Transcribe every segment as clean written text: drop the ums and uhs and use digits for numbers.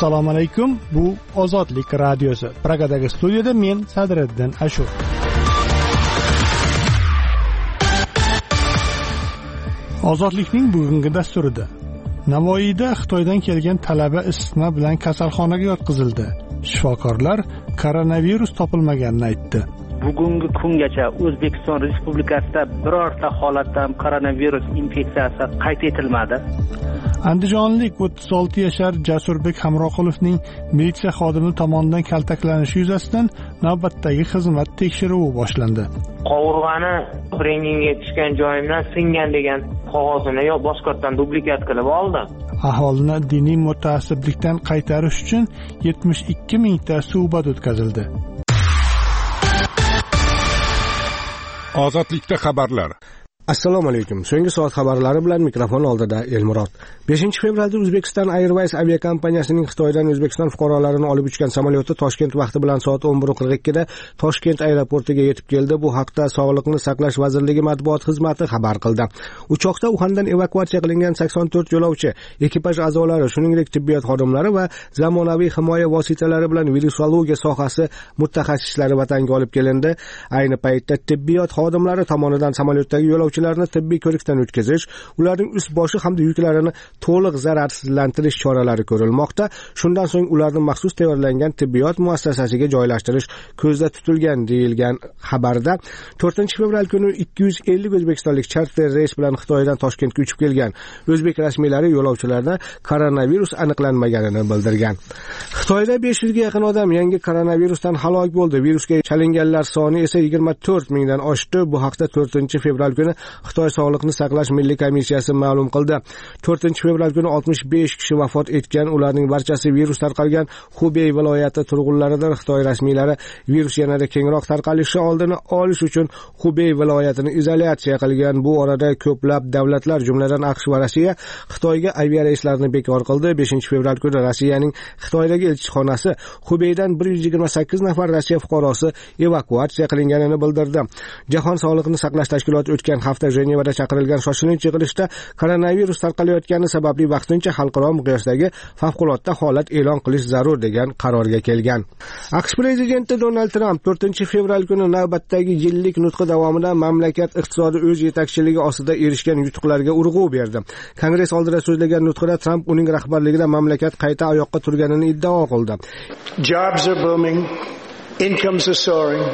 Assalomu alaykum. Bu Ozodlik radiosi. Pragadagi studiyada men Sadriddin Ashur. Ozodlikning bugungi dasturida Navoiyda Xitoydan kelgan talaba isitma bilan kasalxonaga yotqizildi. Shifokorlar koronavirus topilmaganini aytdi. Bugungi kungacha O'zbekiston Respublikasida birorta holatda koronavirus infeksiyasi qayd etilmadi. Andijonlik 36 yashar Jasurbek Hamroqulovning militsiya xodimi tomonidan kaltaklanishi yuzasidan navbatdagi xizmat tekshiruvi boshlandi. Qovurg'ani rengingga tushgan joyimdan singan degan qog'ozini yo boshqatdan dublikat qilib oldi. Aholini diniy mutaassiblikdan qaytarish uchun 72 mingta suhbat o'tkazildi. Ozodlikda xabarlar. Assalomu alaykum. So'nggi soat xabarlari bilan mikrofon oldida Elmurod. 5-fevralda Uzbekistan Airways aviakompaniyasining Xitoydan O'zbekiston fuqarolarini olib uchgan samolyoti Toshkent vaqti bilan soat 11:42 da Toshkent aeroportiga yetib keldi. Bu haqda Sog'liqni saqlash vazirligi matbuot xizmati xabar qildi. Uchoqda Uxandan evakuatsiya qilingan 84 yo'lovchi, ekipaj a'zolari, shuningdek tibbiyot xodimlari va zamonaviy himoya vositalari bilan virusologiya sohasi mutaxassislari vatanga olib kelindi. Ayni paytda tibbiyot xodimlari tomonidan samolyotdagi yo'lovchilarni tibbiy ko'rikdan o'tkazish, ularning ust-boshi hamda yuklarini to'liq zararsizlantirish choralari ko'rilmoqda. Shundan so'ng ularni maxsus tayyorlangan tibbiyot muassasasiga joylashtirish ko'zda tutilgan deyilgan xabarda. 4-fevral kuni 250 o'zbekistonlik charter reys bilan Xitoydan Toshkentga uchib kelgan o'zbek rasmiylari yo'lovchilarda koronavirus aniqlanmaganini bildirgan. Xitoyda 500 ga yaqin odam yangi koronavirusdan halok bo'ldi. Virusga chalinganlar soni esa 24 mingdan oshdi. Bu haqda 4-fevral kuni Xitoy Sog'liqni saqlash milliy komissiyasi ma'lum qildi. 4-fevral kuni 65 kishi vafot etgan, ularning barchasi virus tarqalgan Xubey viloyati turg'unlaridan. Xitoy rasmiylari virus yanada kengroq tarqalishi oldini olish uchun Xubey viloyatini izolyatsiya qilgan. Bu orada ko'plab davlatlar, jumladan AQSh va Rossiya Xitoyga aviareyslarni bekor qildi. 5-fevral kuni Rossiyaning Xitoydagi elchixonasi Xubeydan 128 nafar Rossiya fuqarosi evakuatsiya qilinganini bildirdi. Jahon Sog'liqni saqlash tashkiloti o'tgan hafta Jenevada chaqirilgan shoshilinch yig'ilishda koronavirus tarqalayotgani sababli vaqtincha xalqaro miqyosdagi favqulodda holat e'lon qilish zarur degan qarorga kelgan. AQSh prezidenti Donald Tramp 4-fevral kuni navbatdagi yillik nutqi davomida mamlakat iqtisodi o'z yetakchiligi ostida erishgan yutuqlarga urg'u berdi. Kongress oldida so'zlagan nutqida Tramp uning rahbarligida mamlakat qayta oyoqqa turganini iddao qildi. Jobs are booming, incomes are soaring.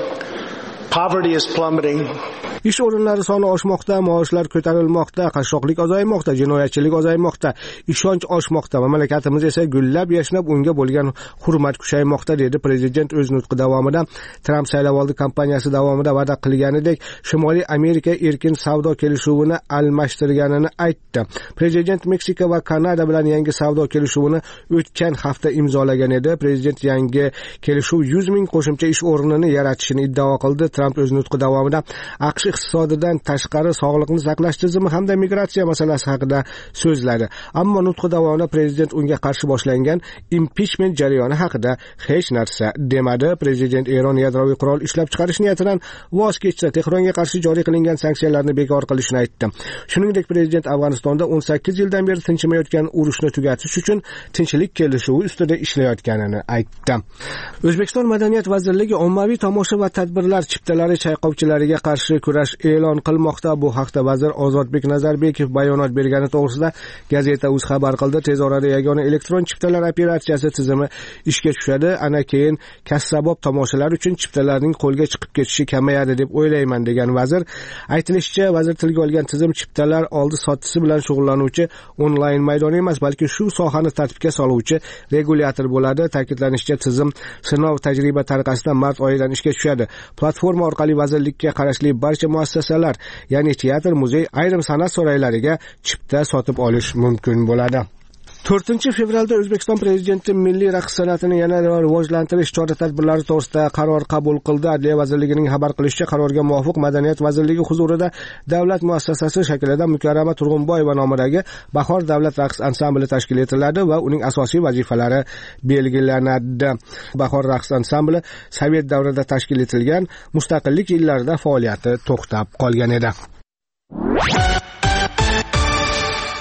Poverty is plummeting. Ish o'rinlari soni oshmoqda, maoshlar ko'tarilmoqda, qashshoqlik ozaymoqda, jinoyatchilik ozaymoqda, ishonch oshmoqda. Mamlakatimiz esa gullab-yashnab, unga bo'lgan hurmat kuchaymoqda dedi prezident o'z nutqi davomida. Tramp saylovoldi kampaniyasi davomida va'da qilganidek Shimoliy Amerika erkin savdo kelishuvini almashtirganini aytdi. Prezident Meksika va Kanada bilan yangi savdo kelishuvini o'tgan hafta imzolagan edi. Prezident yangi kelishuv 100 ming qo'shimcha ish o'rnini yaratishini iddao qildi. Tramp o'z nutqi davomida AQSh iqtisodidan tashqari sog'liqni saqlash tizimi hamda migratsiya masalasi haqida so'zladi. Ammo nutqi davomida prezident unga qarshi boshlangan impichment jarayoni haqida hech narsa demadi. Prezident Eron yadroviy qurol ishlab chiqarish niyatidan voz kechsa, Tehronga qarshi joriy qilingan sanksiyalarni bekor qilishini aytdi. Shuningdek, prezident Afg'onistonda 18 yildan beri tinchimayotgan urushni tugatish uchun tinchlik kelishuvi ustida ishlayotganini aytdi. O'zbekiston Madaniyat vazirligi ommaviy tomosha va tadbirlar chiptalari chayqovchilariga qarshi kurash e'lon qilmoqda. Bu haqda vazir Ozodbek Nazarbekov bayonot bergani to'g'risida Gazeta Uz xabar qildi. Tez orada yagona elektron chiptalar operatsiyasi tizimi ishga tushadi. Ana keyin kassabob tomoshalar uchun chiptalarning qo'lga chiqib ketishi kamayadi deb o'ylayman degan vazir. Aytilishicha, vazir tilga olgan tizim chiptalar oldi-sotdisi bilan shug'ullanuvchi onlayn maydon emas, balki shu sohani tartibga soluvchi regulyator bo'ladi. Ta'kidlanishicha, tizim sinov tajriba tariqasida mart oyidan ishga tushadi. Platforma orqali vazirlikka qarashli barcha muassasalar, ya'ni teatr, muzey, ayrim san'at saroylariga chipta sotib olish mumkin bo'ladi. 4-fevralda O'zbekiston prezidenti milliy raqs san'atini yanada rivojlantirish chora-tadbirlari to'g'risida qaror qabul qildi. Adliya vazirligining xabar qilishicha, qarorga muvofiq Madaniyat vazirligi huzurida davlat muassasasi shaklida Mukarrama Turg'unboyeva nomidagi Bahor davlat raqs ansambli tashkil etiladi va uning asosiy vazifalari belgilanadi. Bahor raqs ansambli Sovet davrida tashkil etilgan, mustaqillik yillarida faoliyati to'xtab qolgan edi.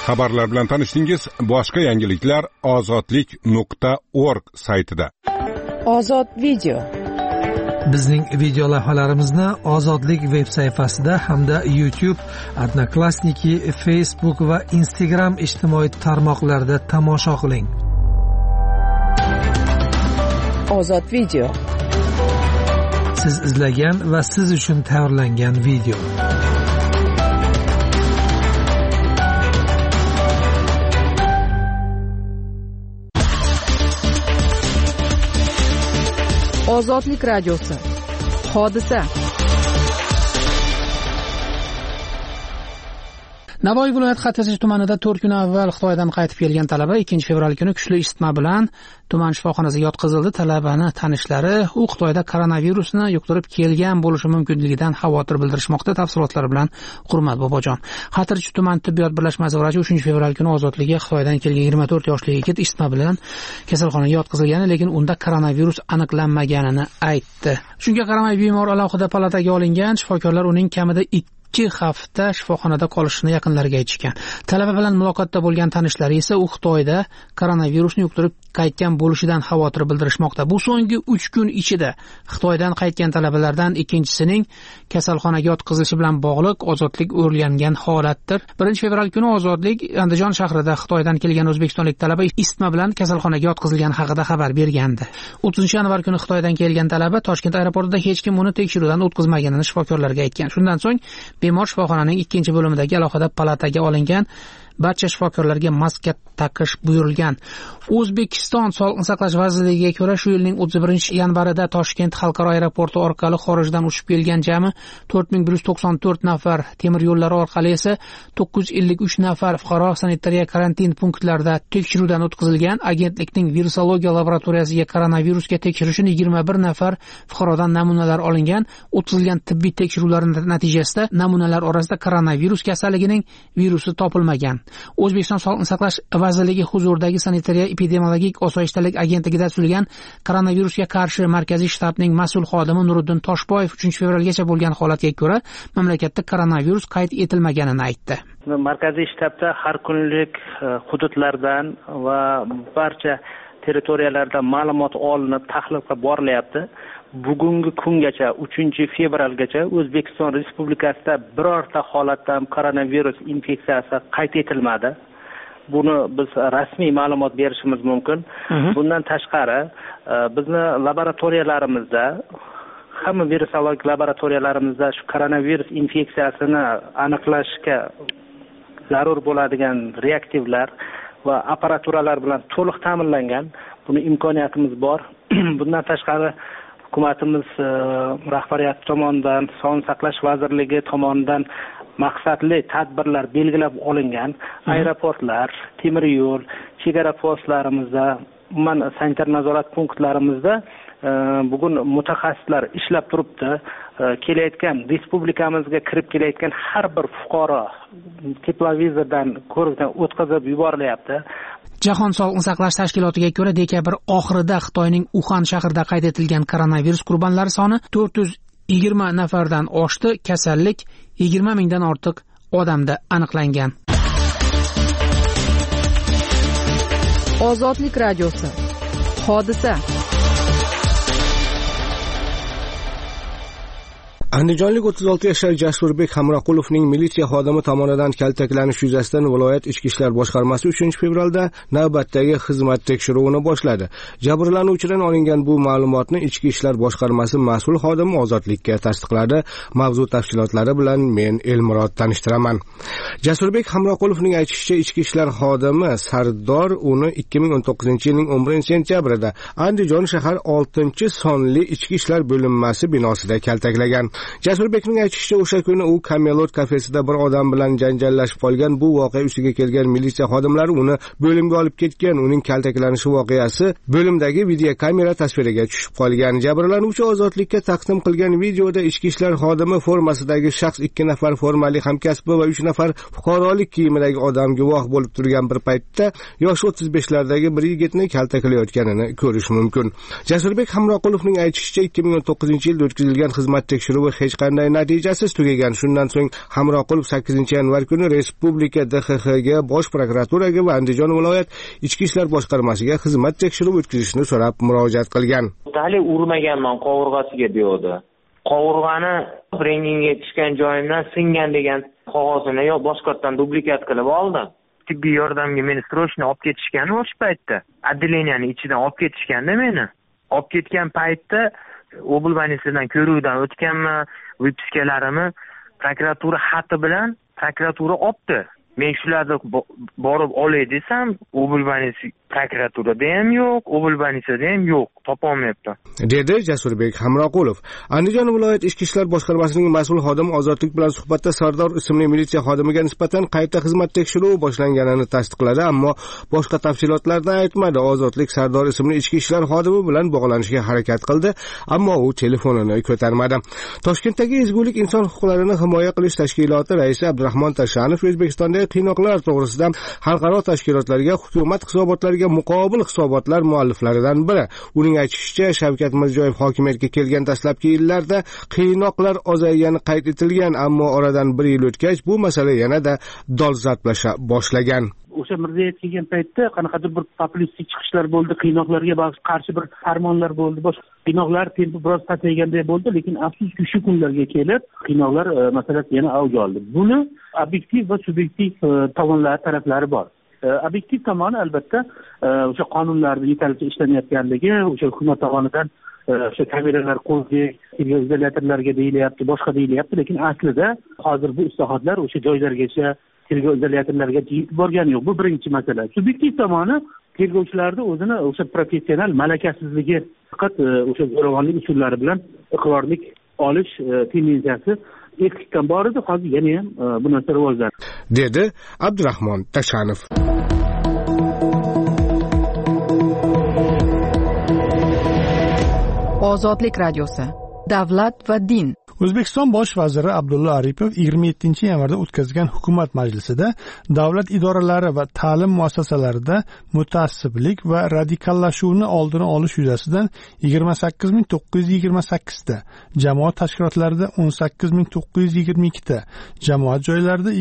Xabarlar bilan tanishdingiz. Boshqa yangiliklar ozodlik.org saytida. Ozod video. Bizning video lavhalarimizni Ozodlik veb sayfasida hamda YouTube, Odnoklassniki, Facebook va Instagram ijtimoiy tarmoqlarida tomosha qiling. Ozod video. Siz izlagan va siz uchun tayyorlangan video. Ozodlik radiosi. Hodisa. Navoiy viloyati Xatirchi tumanida 4 kun avval Xitoydan qaytib kelgan talaba 2 fevral kuni kuchli isitma bilan tuman shifoxonasiga yotqizildi. Talabani tanishlari u Xitoyda koronavirusni yuqtirib kelgan bo'lishi mumkinligidan xavotir bildirishmoqda. Tafsilotlar bilan Hurmat Bobojon. Xatirchi tuman tibbiyot birlashmasi vrachi 3 fevral kuni ozodlikka Xitoydan kelgan 24 yoshli yigit isitma bilan kasalxonaga yotqizilgan, lekin unda koronavirus aniqlanmaganini aytdi. Shunga qaramay bemor alohida palataga olingan. Shifokorlar uning kamida 2 hafta shifoxonada qolishini yaqinlariga aytishgan. Talaba bilan muloqotda bo'lgan tanishlari esa u Xitoyda koronavirusni yuqtirib qaytgan bo'lishidan xavotir bildirishmoqda. Bu so'nggi 3 kun ichida Xitoydan qaytgan talabalardan ikkinchisining kasalxonaga yotqizilishi bilan bog'liq ozodlik o'rgangan holatdir. 1 fevral kuni ozodlik Andijon shahrida Xitoydan kelgan o'zbekistonlik talaba isitma bilan kasalxonaga yotqizilgani haqida xabar bergandi. 30 yanvar kuni Xitoydan kelgan talaba Toshkent aeroportida hech kim uni tekshiruvdan o'tkazmaganini shifokorlarga aytgan. Shundan so'ng bemor shifoxonaning 2-bo'limidagi alohida palataga olingan. Barcha shifokorlarga maska taqish buyurilgan. O'zbekiston Sog'liqni saqlash vazirligiga ko'ra, shu yilning 31 yanvarida Toshkent xalqaro aeroporti orqali xorijdan uchib kelgan jami 4194 nafar, temir yo'llari orqali esa 953 nafar fuqaro sanitariya karantin punktlarida tekshiruvdan o'tkazilgan. Agentlikning virusologiya laboratoriyasiga koronavirusga tekshirish 21 nafar fuqarodan namunalar olingan. O'tkazilgan tibbiy tekshiruvlar natijasida namunalar orasida koronavirus kasalligining virusi topilmagan. O'zbekiston Sog'liqni saqlash vazirligi huzuridagi sanitariya epidemiologik osoyishtalik agentligida tuzilgan koronavirusga qarshi markaziy shtabning mas'ul xodimi Nuriddin Toshboyev 3 fevralgacha bo'lgan holatga ko'ra mamlakatda koronavirus qayd etilmaganini aytdi. Markaziy shtabda har kunlik hududlardan va barcha territoriyalardan ma'lumot olinib, tahlil qilib borilyapti. Bugungi kungacha 3 fevralgacha O'zbekiston Respublikasida birorta holatda ham koronavirus infeksiyasi qayd etilmadi. Buni biz rasmiy ma'lumot berishimiz mumkin. Bundan tashqari, bizni laboratoriyalarimizda, hamma virusologik laboratoriyalarimizda shu koronavirus infeksiyasini aniqlashga zarur bo'ladigan reaktivlar va apparaturalar bilan to'liq ta'minlangan. Buni imkoniyatimiz bor. Bundan tashqari hukumatimiz rahbariyati tomonidan, Sog'liqni saqlash vazirligi tomonidan maqsadli tadbirlar belgilab olingan. Aeroportlar, temir yo'l, chegara postlarimizda, umuman sanitar nazorat punktlarimizda bugun mutaxassislar ishlab turibdi. Kelayotgan respublikamizga kirib kelayotgan har bir fuqaro teplovizordan ko'rikdan o'tkazib yuborilyapti. Jahon Sog'liqni saqlash tashkilotiga ko'ra, dekabr oxirida Xitoyning Uxan shahrida qayd etilgan koronavirus qurbonlari soni 420 nafardan oshdi. Kasallik 20 mingdan ortiq odamda aniqlangan. Ozodlik radiosi. Hodisa. Andijonlik 36 yoshli Jasurbek Hamroqulovning militsiya xodimi tomonidan kaltaklanish yuzasidan viloyat ichki ishlar boshqarmasi 3 fevralda navbatdagi xizmat tekshiruvini boshladi. Jabrlanuvchidan olingan bu ma'lumotni ichki ishlar boshqarmasi mas'ul xodimi Ozodlikka tasdiqladi. Mavzu tafsilotlari bilan men Elmurod tanishtiraman. Jasurbek Hamroqulovning aytishicha, ichki ishlar xodimi Sardor uni 2019-yilning 11-sentyabrida Andijon shahar 6-sonli ichki ishlar bo'linmasi binosida kaltaklagan. Jasurbekning aytishicha, o'sha kuni u Kamelot kafesida bir odam bilan janjallashib qolgan. Bu voqea ustiga kelgan militsiya xodimlari uni bo'limga olib ketgan. Uning kaltaklanishi voqeasi bo'limdagi videokamera tasviriga tushib qolgan. Jabrlanuvchi Ozodlikka taqdim qilgan videoda ichki ishlar xodimi formasidagi shaxs 2 nafar formali hamkasbi va 3 nafar fuqarolik kiyimidagi odam guvoh bo'lib turgan bir paytda yoshi 35lardagi bir yigitni kaltaklayotganini ko'rish mumkin. Jasurbek Hamroqulovning aytishicha, 2019-yilda o'tkazilgan xizmat tekshiruvi davomida hech qanday natijasiz tugagan. Shundan so'ng Hamroqulov 8-yanvar kuni Respublika DXXga, Bosh prokuraturaga va Andijon viloyat Ichki ishlar boshqarmasiga xizmat tekshiruv o'tkazishni so'rab murojaat qilgan. Hali urmaganman qovurg'asiga deydi. Qovurg'ani treningga tushgan joyimdan singan degan qog'ozini yo boshqatdan dublikat qilib oldi. Tibbiy yordamga meni srochni olib ketishgan o'sha paytda. Отделениyaning ichidan olib ketishganda meni. Olib ketgan paytda oblbanisiyadan ko'ruvdan o'tganman, vipiskalarimni prokuratura xati bilan prokuratura olibdi. Men shularni borib olay desam, oblbanisiya prokuraturada ham yo'q, oblbanisiyada ham yo'q, topolmayapti, dedi Jasurbek Hamroqulov. Andijon viloyat Ichki ishlar boshqarmasining mas'ul xodimi Ozodlik bilan suhbatda Sardor ismli militsiya xodimiga nisbatan qayta xizmat tekshiruvi boshlanganini tasdiqladi, ammo boshqa tafsilotlarni aytmadi. Ozodlik Sardor ismli ichki ishlar xodimi bilan bog'lanishga harakat qildi, ammo u telefonini ko'tarmadi. Toshkentdagi Ezgulik inson huquqlarini himoya qilish tashkiloti raisi Abdurahmon Tashanov O'zbekistonda qiynoqlar to'g'risida xalqaro tashkilotlarga, hukumat hisobotlariga muqobil hisobotlar mualliflaridan biri. Uning aytishicha, Shavkat Mirziyoyev hokimiyatga kelgan dastlabki yillarda qiynoqlar ozaygani qayd etilgan, ammo oradan 1 yil o'tgach bu masala yanada dolzarblasha boshlagan. O'sha Mirziyoyev kelgan paytda qanaqadir bir populistik chiqishlar bo'ldi, qiynoqlarga qarshi bir farmonlar bo'ldi, boshqa qiynoqlar tempi biroz pasayganday bo'ldi, lekin afsuski shu kunlarga kelib qiynoqlar masalasi yana avj oldi. Buni obyektiv va subyektiv taraflari bor. Obyektiv tomoni albatta o'sha qonunlarning yetarlicha ishlamayotganligi, o'sha hukumat tomonidan o'sha kameralar qo'ydik, izolyatorlarga deyilyapti, boshqa deyilyapti, lekin aslida hozir bu islohotlar o'sha joylargacha, tergov izolyatorlariga yetib borgani yo'q. Bu birinchi masala. Subyektiv tomoni tergovchilarning o'zini o'sha professional malakasizligi, faqat o'sha zo'ravonlik usullari bilan iqrorlik olish tendensiyasi eskitdan bor edi, hozir yana ham bu narsa rivojlandi, dedi Abdurahmon Tashanov. Ozodlik radiosi. Davlat va din. O'zbekiston bosh vaziri Abdulla Aripov 27-yanvarda o'tkazgan hukumat majlisida davlat idoralari va ta'lim muassasalarida mutaassiblik va radikallashuvni oldini olish yuzasidan 28928 ta, jamoat tashkilotlarida 18922 ta, jamoat joylarida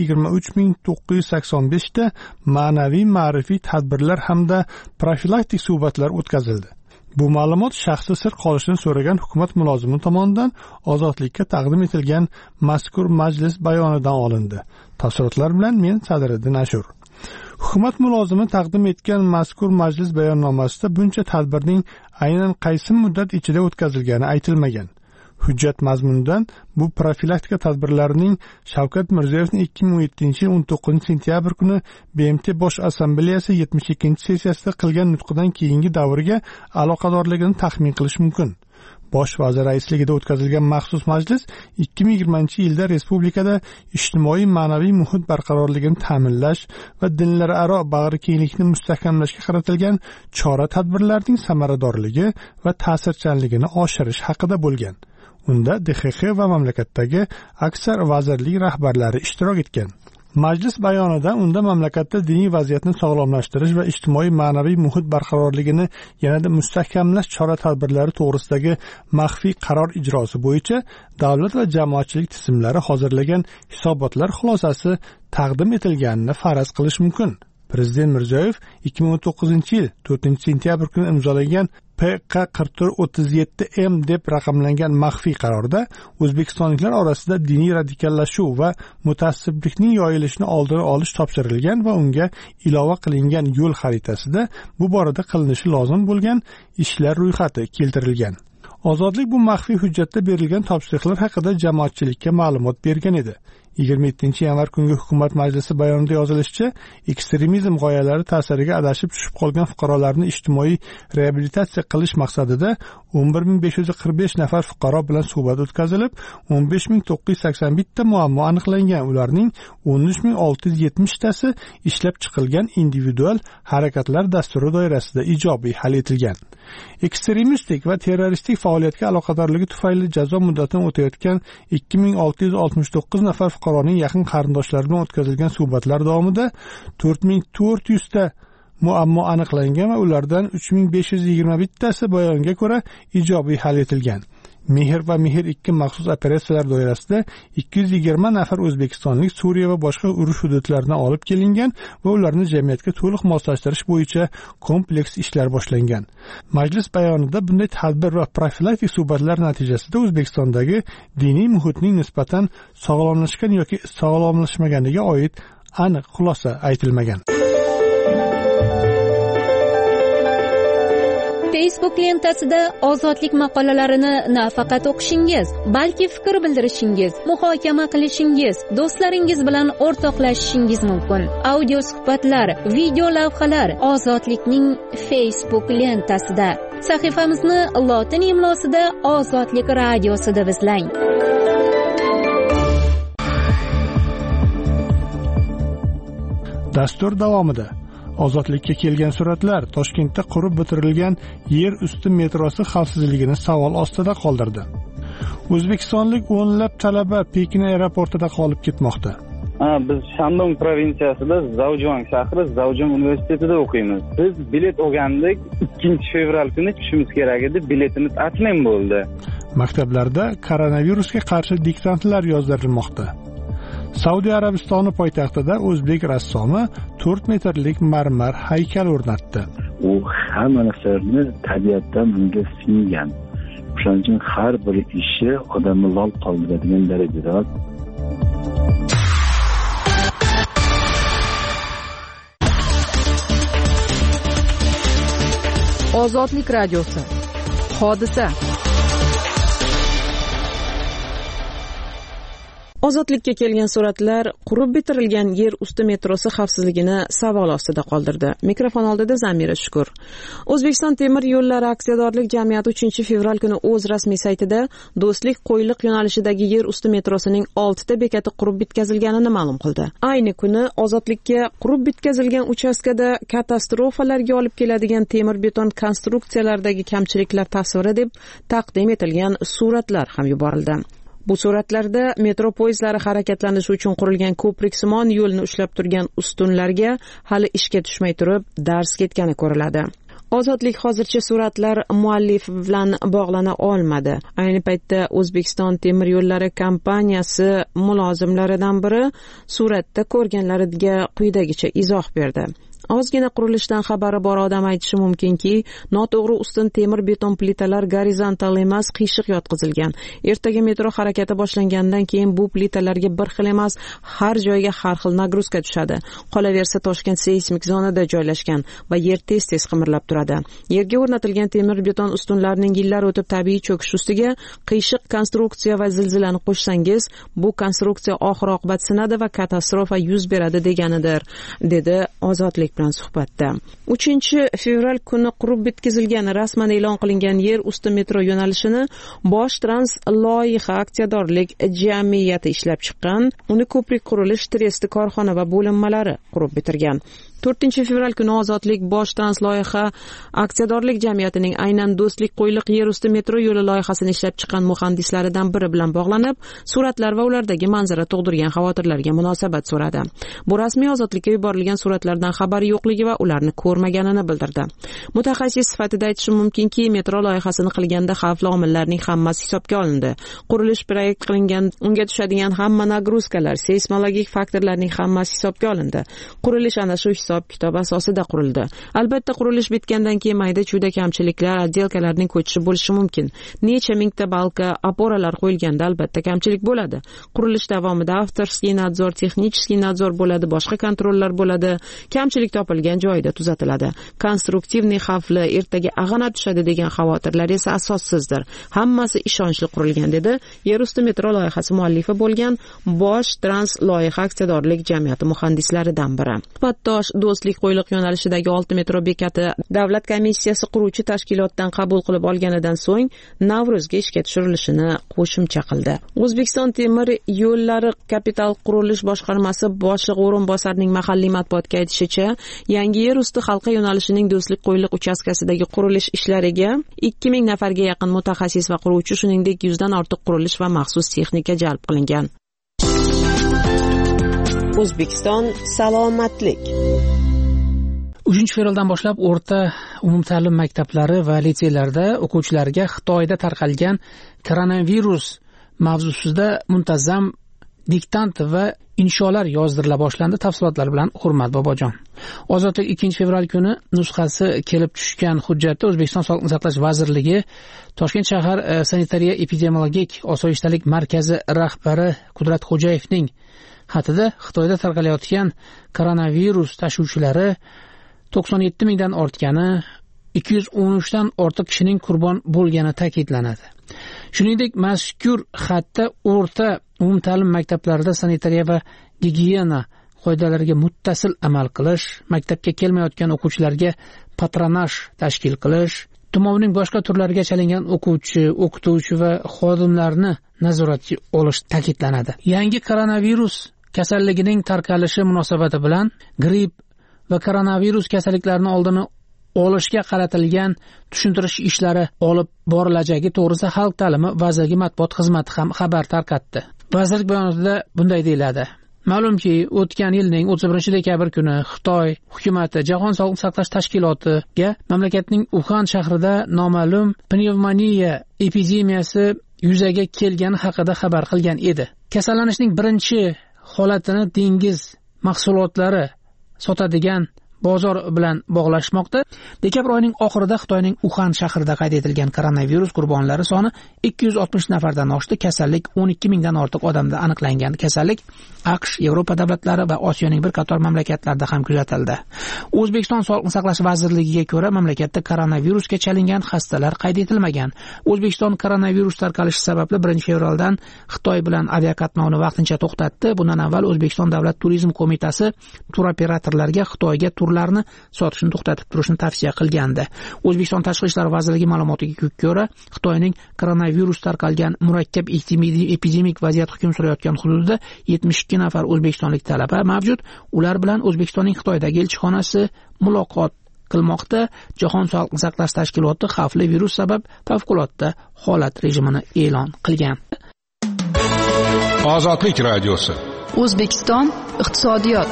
23985 ta ma'naviy ma'rifiy tadbirlar hamda profilaktik suhbatlar o'tkazildi. Bu ma'lumot shaxsi sir qolishini so'ragan hukumat mulozimi tomonidan Ozodlikka taqdim etilgan mazkur majlis bayonidan olindi. Tafsilotlar bilan men Sadiriddin Ashur. Hukumat mulozimi taqdim etgan mazkur majlis bayonnomasida buncha tadbirning aynan qaysi muddat ichida o'tkazilgani aytilmagan. Hujjat mazmunidan bu profilaktika tadbirlarining Shavkat Mirziyoyevning 2017-yil 19-sentyabr kuni BMT Bosh Assambleyasi 72-sessiyasida qilgan nutqidan keyingi davriga aloqadorligini taxmin qilish mumkin. Bosh vazir raisligida o'tkazilgan maxsus majlis 2020-yilda respublikada ijtimoiy ma'naviy muhit barqarorligini ta'minlash va dinlararo bag'rikenglikni mustahkamlashga qaratilgan chora-tadbirlarning samaradorligi va ta'sirchanligini oshirish haqida bo'lgan. Unda DXX va mamlakatdagi aksar vazirlik rahbarlari ishtirok etgan. Majlis bayonida unda mamlakatda diniy vaziyatni sog'lomlashtirish va ijtimoiy ma'naviy muhit barqarorligini yanada mustahkamlash chora-tadbirlari to'g'risidagi maxfiy qaror ijrosi bo'yicha davlat va jamoatchilik tizimlari hozirlagan hisobotlar xulosasi taqdim etilganini faraz qilish mumkin. Prezident Mirziyoyev 2019-yil 4-sentyabr kuni imzolagan PK4437M deb raqamlangan maxfiy qarorda o'zbekistonliklar orasida diniy radikallashuv va mutaassiblikning yoyilishini oldini olish topshirilgan va unga ilova qilingan yo'l xaritasida bu borada qilinishi lozim bo'lgan ishlar ro'yxati keltirilgan. Ozodlik bu maxfiy hujjatda berilgan topshiriqlar haqida jamoatchilikka ma'lumot bergan edi. 27-yanvar kungi hukumat majlisi bayonida yozilishicha, ekstremizm g'oyalari ta'siriga adashib tushib qolgan fuqarolarni ijtimoiy reabilitatsiya qilish maqsadida 11545 nafar fuqaro bilan suhbat o'tkazilib, 15981 ta muammo aniqlangan. Ularning 13670 tasi ishlab chiqilgan individual harakatlar dasturi doirasida ijobiy hal etilgan. Ekstremistik va terroristik faoliyatga aloqadorligi tufayli jazo muddatini o'tayotgan 2669 nafar fuqaroning yaqin qarindoshlari bilan o'tkazilgan suhbatlar davomida 4400 ta muammo aniqlangan va ulardan 3521 tasi bayonga ko'ra ijobiy hal etilgan. Mehr va Mehr 2 maxsus operatsiyalar doirasida 220 nafar o'zbekistonlik Suriya va boshqa urush hududlaridan olib kelingan va ularni jamiyatga to'liq moslashtirish bo'yicha kompleks ishlar boshlangan. Majlis bayonida bunday tadbir va profilaktik suhbatlar natijasida O'zbekistondagi diniy muhitning nisbatan sog'lomlashgan yoki sog'lomlashmaganiga oid aniq xulosa aytilmagan. Facebook lentasida ozodlik maqolalarini nafaqat o'qishingiz, balki fikr bildirishingiz, muhokama qilishingiz, do'stlaringiz bilan o'rtoqlashishingiz mumkin. Audio suhbatlar, video lavhalar ozodlikning Facebook lentasida. Sahifamizni lotin imlosida Ozodlik radiosi deb izlang. Dastur davomida ozodlikka kelgan suratlar Toshkentda qurib bitirilgan yer usti metrosi xavfsizligini savol ostida qoldirdi. O'zbekistonlik o'nlab talaba Pekin aeroportida qolib ketmoqda. Biz Shandong provinsiyasida Zaojiang shahri Zaojiang universitetida o'qiymiz. Biz bilet olgandik, 2 fevral kuni tushimiz kerak edi, biletimiz atmen bo'ldi. Maktablarda koronavirusga qarshi diktantlar yozdirilmoqda. Saudiya Arabistoni poytaxtida o'zbek rassomi 4 metrlik marmar haykal o'rnatdi. U hamma narsani tabiatdan unga singgan. Shuning uchun har bir ishi odamni lol qoldiradigan darajada. Ozodlik radiosi. Hodisa. Ozodlikka kelgan suratlar qurib bitirilgan yer usti metrosi xavfsizligini savol ostida qoldirdi. Mikrofon oldida Zamira Shukur. O'zbekiston temir yo'llari aksiyadorlik jamiyati 3-fevral kuni o'z rasmiy saytida Do'stlik Qo'yliq yo'nalishidagi yer usti metrosining 6 ta bekati qurib bitkazilganini ma'lum qildi. Ayni kuni ozodlikka qurib bitkazilgan uchastkada katastrofalarga olib keladigan temir beton konstruksiyalardagi kamchiliklar tasviri deb taqdim etilgan suratlar ham yuborildi. Bu suratlarda metro poyezdlari harakatlanishi uchun qurilgan ko'priksimon yo'lni ushlab turgan ustunlarga hali ishga tushmay turib dars ketgani ko'riladi. Ozodlik hozircha suratlar muallifi bilan bog'lana olmadi. Ayni paytda O'zbekiston temir yo'llari kompaniyasi mulozimlaridan biri suratda ko'rganlariga quyidagicha izoh berdi. Ozgina qurilishdan xabari bor odam aytishi mumkinki, noto'g'ri ustun temir beton plitalar gorizontal emas, qiyshiq yotqizilgan. Ertaga metro harakati boshlangandan keyin bu plitalarga bir xil emas, har joyga har xil nagruzka tushadi. Qolaversa Toshkent seysmik zonada joylashgan va yer tez-tez qimirlab turadi. Yerga o'rnatilgan temir beton ustunlarning yillar o'tib tabiiy cho'kish ustiga qiyshiq konstruksiya va zilzilani qo'shsangiz, bu konstruksiya oxir-oqibat sinadi va katastrofa yuz beradi deganidir, dedi Ozodlik bilan suhbatda. 3-fevral kuni qurib bitkazilgan rasman e'lon qilingan yer usti metro yo'nalishini Bosh Trans loyiha aksiyadorlik jamiyati ishlab chiqqan, uni ko'prik qurilish tresti korxona va bo'linmalari qurib bitirgan. 4-fevral kuni Ozodlik Bosh Trans loyiha aksiyadorlik jamiyatining aynan Do'stlik Qo'yliq yer usti metro yo'li loyihasini ishlab chiqqan muhandislaridan biri bilan bog'lanib, suratlar va ulardagi manzara tug'dirgan xavotirlarga munosabat so'radi. Bu rasmiy Ozodlikka yuborilgan suratlardan xabari yo'qligi va ularni ko'rmaganini bildirdi. Mutaxassis sifatida aytishim mumkinki, metro loyihasini qilganda xavfli omillarning hammasi hisobga olindi. Qurilish proyekt qilingan, unga tushadigan hamma nagruzkalar, seysmologik faktorlarning hammasi hisobga olindi. Qurilish ana shu hisob-kitob asosida qurildi. Albatta qurilish bitgandan keyin mayda-chuyda kamchiliklar, отделкаларning ko'chishi bo'lishi mumkin. Necha mingta balka, oporalar qo'yilganda albatta kamchilik bo'ladi. Qurilish davomida avtorskiy nadzor, texnicheskiy nadzor bo'ladi, boshqa kontrollar bo'ladi. Kamchilik topilgan joyida tuzatiladi. Konstruktivniy xavfli, ertaga ag'anab tushadi degan xavotirlar esa asossizdir. Hammasi ishonchli qurilgan, dedi yerusti metro loyihasi muallifi bo'lgan Bosh Trans loyiha aksiyadorlik jamiyati muhandislaridan biri. Suhbatdosh Do'stlik Qo'yliq yo'nalishidagi 6 metro bekati davlat komissiyasi quruvchi tashkilotdan qabul qilib olganidan so'ng Navruzga ishga tushirilishini qo'shimcha qildi. O'zbekiston temir yo'llari kapital qurilish boshqarmasi boshlig'i o'rinbosarining mahalliy matbuotga aytishicha, yangi yer usti halqa yo'nalishining Do'stlik Qo'yliq uchastkasidagi qurilish ishlariga 2000 nafarga yaqin mutaxassis va quruvchi, shuningdek 100 dan ortiq qurilish va maxsus texnika jalb qilingan. O'zbekiston salomatlik. 3-fevraldan boshlab o'rta umumta'lim maktablari va litseylarda o'quvchilarga Xitoyda tarqalgan koronavirus mavzusida muntazam diktant va insholar yozdirila boshlandi. Tafsilotlar bilan Hurmat Bobojon. Ozodlik 2-fevral kuni nusxasi kelib tushgan hujjatda O'zbekiston Sog'liqni saqlash vazirligi Toshkent shahar sanitariya epidemiologik osoyishtalik markazi rahbari Qudrat Xo'jayevning xatida Xitoyda tarqalayotgan koronavirus tashuvchilari 97 mingdan ortgani, 213 dan ortiq kishining qurbon bo'lgani ta'kidlanadi. Shuningdek, mazkur xatda o'rta umumta'lim maktablarida sanitariya va gigiyena qoidalariga muttasil amal qilish, maktabga kelmayotgan o'quvchilarga patronaj tashkil qilish, tumovning boshqa turlariga chalingan o'quvchi, o'qituvchi va xodimlarni nazoratga olish ta'kidlanadi. Yangi koronavirus kasalligining tarqalishi munosabati bilan gripp va koronavirus kasalliklarini oldini olishga qaratilgan tushuntirish ishlari olib borilajagi to'g'risida Xalq ta'limi vazirligi matbuot xizmati ham xabar tarqatdi. Vazirlik bayonotida bunday deyiladi: Ma'lumki, o'tgan yilning 31-dekabr kuni Xitoy hukumati Jahon Sog'liqni saqlash tashkilotiga mamlakatning Uxan shahrida noma'lum pnevmoniya epidemiyasi yuzaga kelgani haqida xabar qilgan edi. Kasallanishning birinchi holatini dengiz mahsulotlari sotadigan bozor bilan bog'lashmoqda. Dekabr oyining oxirida Xitoyning Uxan shahrida qayd etilgan koronavirus qurbonlari soni 260 nafardan oshdi. Kasallik 12 mingdan ortiq odamda aniqlangan. Kasallik AQSh, Yevropa davlatlari va Osiyoning bir qator mamlakatlarida ham kuzatildi. O'zbekiston Sog'liqni saqlash vazirligiga ko'ra, mamlakatda koronavirusga chalingan xastalar qayd etilmagan. O'zbekiston koronavirus tarqalishi sababli 1-fevraldan Xitoy bilan aviaqatnovni vaqtincha to'xtatdi. Bundan avval O'zbekiston Davlat turizm qo'mitasi turoperatorlarga Xitoyga turlarni sotishni to'xtatib turishni tavsiya qilgandi. O'zbekiston Tashqi ishlar vazirligi ma'lumotiga ko'ra, Xitoyning koronavirus tarqalgan murakkab epidemik vaziyat hukm surayotgan hududida 72 nafar o'zbekistonlik talaba mavjud. Ular bilan O'zbekistonning Xitoydagi elchixonasi muloqot qilmoqda. Jahon Sog'liqni saqlash tashkiloti xavfli virus sabab favqulodda holat rejimini e'lon qilgan. Ozodlik radiosi. O'zbekiston iqtisodiyot.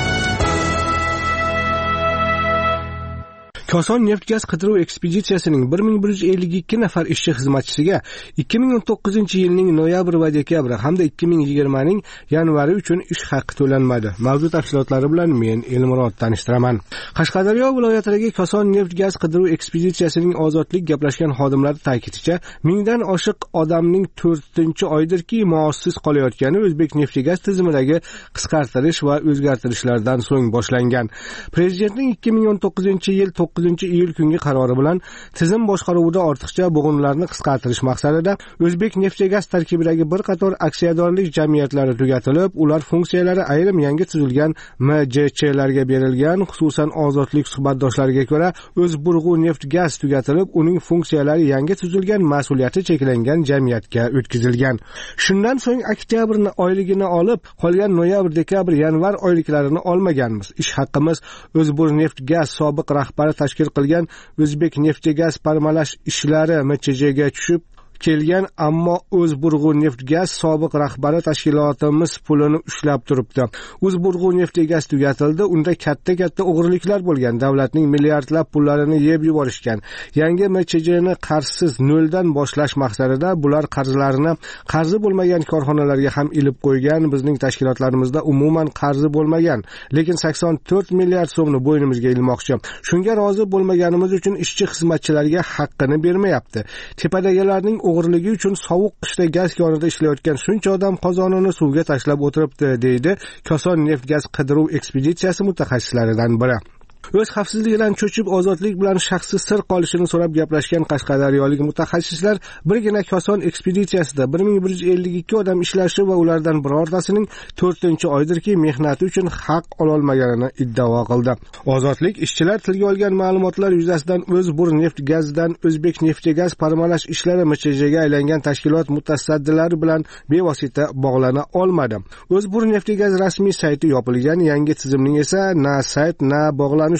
Koson neft gaz qidiruv ekspeditsiyasining 1152 nafar ishchi xizmatchisiga 2019-yilning noyabr va dekabri hamda 2020ning yanvari uchun ish haqqi to'lanmadi. Mavzu tafsilotlari bilan men Elmurod tanishtiraman. Qashqadaryo viloyatidagi Koson neft gaz qidiruv ekspeditsiyasining ozodlik gaplashgan xodimlari ta'kidincha, mingdan oshiq odamning 4-oydirki maoshsiz qolayotgani O'zbek neft-gaz tizimidagi qisqartirish va o'zgartirishlardan so'ng boshlangan. Prezidentning 2019-yil 9-iyul kungi qarori bilan tizim boshqaruvida ortiqcha bo'g'inlarni qisqartirish maqsadida O'zbek neft-gaz tarkibidagi bir qator aksiyadorlik jamiyatlari tugatilib, ular funksiyalari ayrim yangi tuzilgan MJClarga berilgan. Xususan, ozodlik suhbatdoshlariga ko'ra, O'zburg'u neft-gaz tugatilib, uning funksiyalari yangi tuzilgan mas'uliyati cheklangan jamiyatga o'tkazilgan. Shundan so'ng oktyabr oyligini olib, qolgan noyabr, dekabr, yanvar oyliklarini olmaganmiz. Ish haqqimiz O'zburg neft-gaz sobiq rahbari tashkil qilgan O'zbek neft-gaz parmalash ishlari MCJga tushib kelgan, ammo O'zburg'u neft-gaz sobiq rahbari tashkilotimiz pulini ushlab turibdi. O'zburg'u neft-gaz tugatildi, unda katta o'g'riliklar bo'lgan. Davlatning milliardlab pullarini yeb yuborishgan. Yangi MCJni qarzsiz noldan boshlash maqsadida bular qarzlarini qarzi bo'lmagan korxonalarga ham ilib qo'ygan. Bizning tashkilotlarimizda umuman qarzi bo'lmagan, lekin 84 milliard so'mni bo'ynimizga ilmoqchi. Shunga rozi bo'lmaganimiz uchun ishchi xizmatchilarga haqqini bermayapti. Tepadagilarning o'g'irligi uchun sovuq qishda gaz konida ishlayotgan shuncha odam qozonini suvga tashlab o'tiribdi, deydi Koson neft-gaz qidiruv ekspeditsiyasi mutaxassislaridan biri. O'z xavfsizligidan cho'chib ozodlik bilan shaxsiy sir qolishini so'rab gaplashgan qashqadaryolik mutaxassislar birgina Koson ekspeditsiyasida 1152 odam ishlashi va ulardan birortasining 4-oydirki mehnati uchun haq ololmaganini iddao qildi. Ozodlik ishchilar tilga olgan ma'lumotlar yuzasidan O'zburg neft-gazdan O'zbek neft-gaz parmalash ishlari MCJga aylangan tashkilot mutasaddilari bilan bevosita bog'lana olmadi. O'zburg neft-gaz rasmiy sayti yopilgan, yangi tizimning esa na sayt, na bog'lanish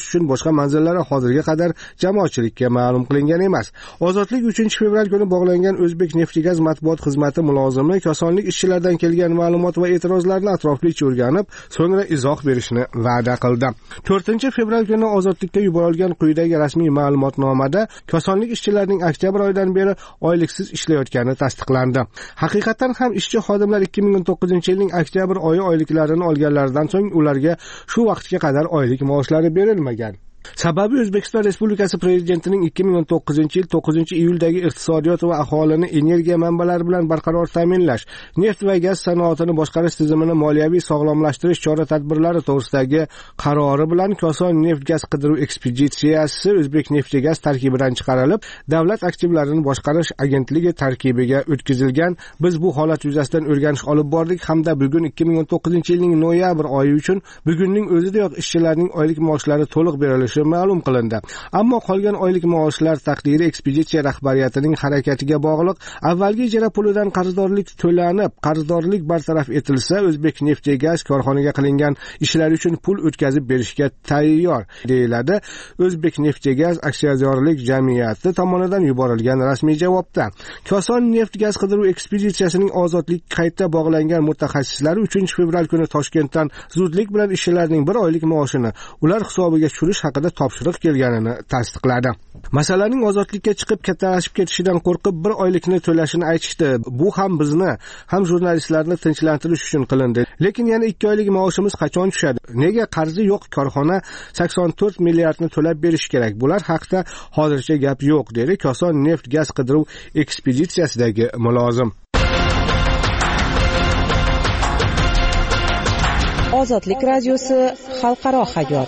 amalga uchun boshqa manzillari hozirga qadar jamoatchilikka ma'lum qilingan emas. Ozodlik 3-fevral kuni bog'langan O'zbek Neftigaz matbuot xizmati mulozimi kosonlik ishchilaridan kelgan ma'lumot va e'tirozlarni atroflicha o'rganib, so'ngra izoh berishni va'da qildi. 4-fevral kuni ozodlikka yuborilgan quyidagi rasmiy ma'lumotnomada kosonlik ishchilarining oktyabr oyidan beri oyliksiz ishlayotgani tasdiqlandi. Haqiqatan ham ishchi xodimlar 2019-yilning oktyabr oyi oyliklarini olganlaridan so'ng ularga shu vaqtga qadar oylik maoshlari berilmagan. Sababi O'zbekiston Respublikasi Prezidentining 2019-yil 9-iyuldagi iqtisodiyot va aholini energiya manbalari bilan barqaror ta'minlash, neft va gaz sanoatini boshqarish tizimini moliyaviy sog'lomlashtirish chora-tadbirlari to'g'risidagi qarori bilan Koson neft-gaz qidiruv ekspeditsiyasi O'zbek Neftigaz tarkibidan chiqarilib, davlat aktivlarini boshqarish agentligi tarkibiga o'tkazilgan. Biz bu holat yuzasidan o'rganish olib bordik hamda bugun 2019-yilning noyabr oyi uchun bugunning o'zidayoq ishchilarning oylik maoshlari to'liq berilishi ma'lum qilindi. Ammo qolgan oylik maoshlar taqdiri ekspeditsiya rahbariyatining harakatiga bog'liq. Avvalgi ijara pulidan qarzdorlik to'lanib, qarzdorlik bartaraf etilsa, O'zbek Neftigaz korxonaga qilingan ishlar uchun pul o'tkazib berishga tayyor, deyiladi O'zbek Neftigaz aksiyadorlik jamiyati tomonidan yuborilgan rasmiy javobda. Koson neft-gaz qidiruv ekspeditsiyasining ozodlik qayta bog'langan mutaxassislari 3-fevral kuni Toshkentdan zudlik bilan ishchilarning bir oylik maoshini ular hisobiga tushirish haqida topshiriq kelganini tasdiqladi. Masalaning ozodlikka chiqib kattalashib ketishidan qo'rqib bir oylikni to'lashini aytishdi. Bu ham bizni, ham jurnalistlarni tinchlantirish uchun qilindi. Lekin yana 2 oylik maoshimiz qachon tushadi? Nega qarzi yo'q korxona 84 milliardni to'lab berish kerak? Bular haqida hozircha gap yo'q, dedi Koson neft-gaz qidiruv ekspeditsiyasidagi mulozim. Ozodlik radiosi xalqaro hayot.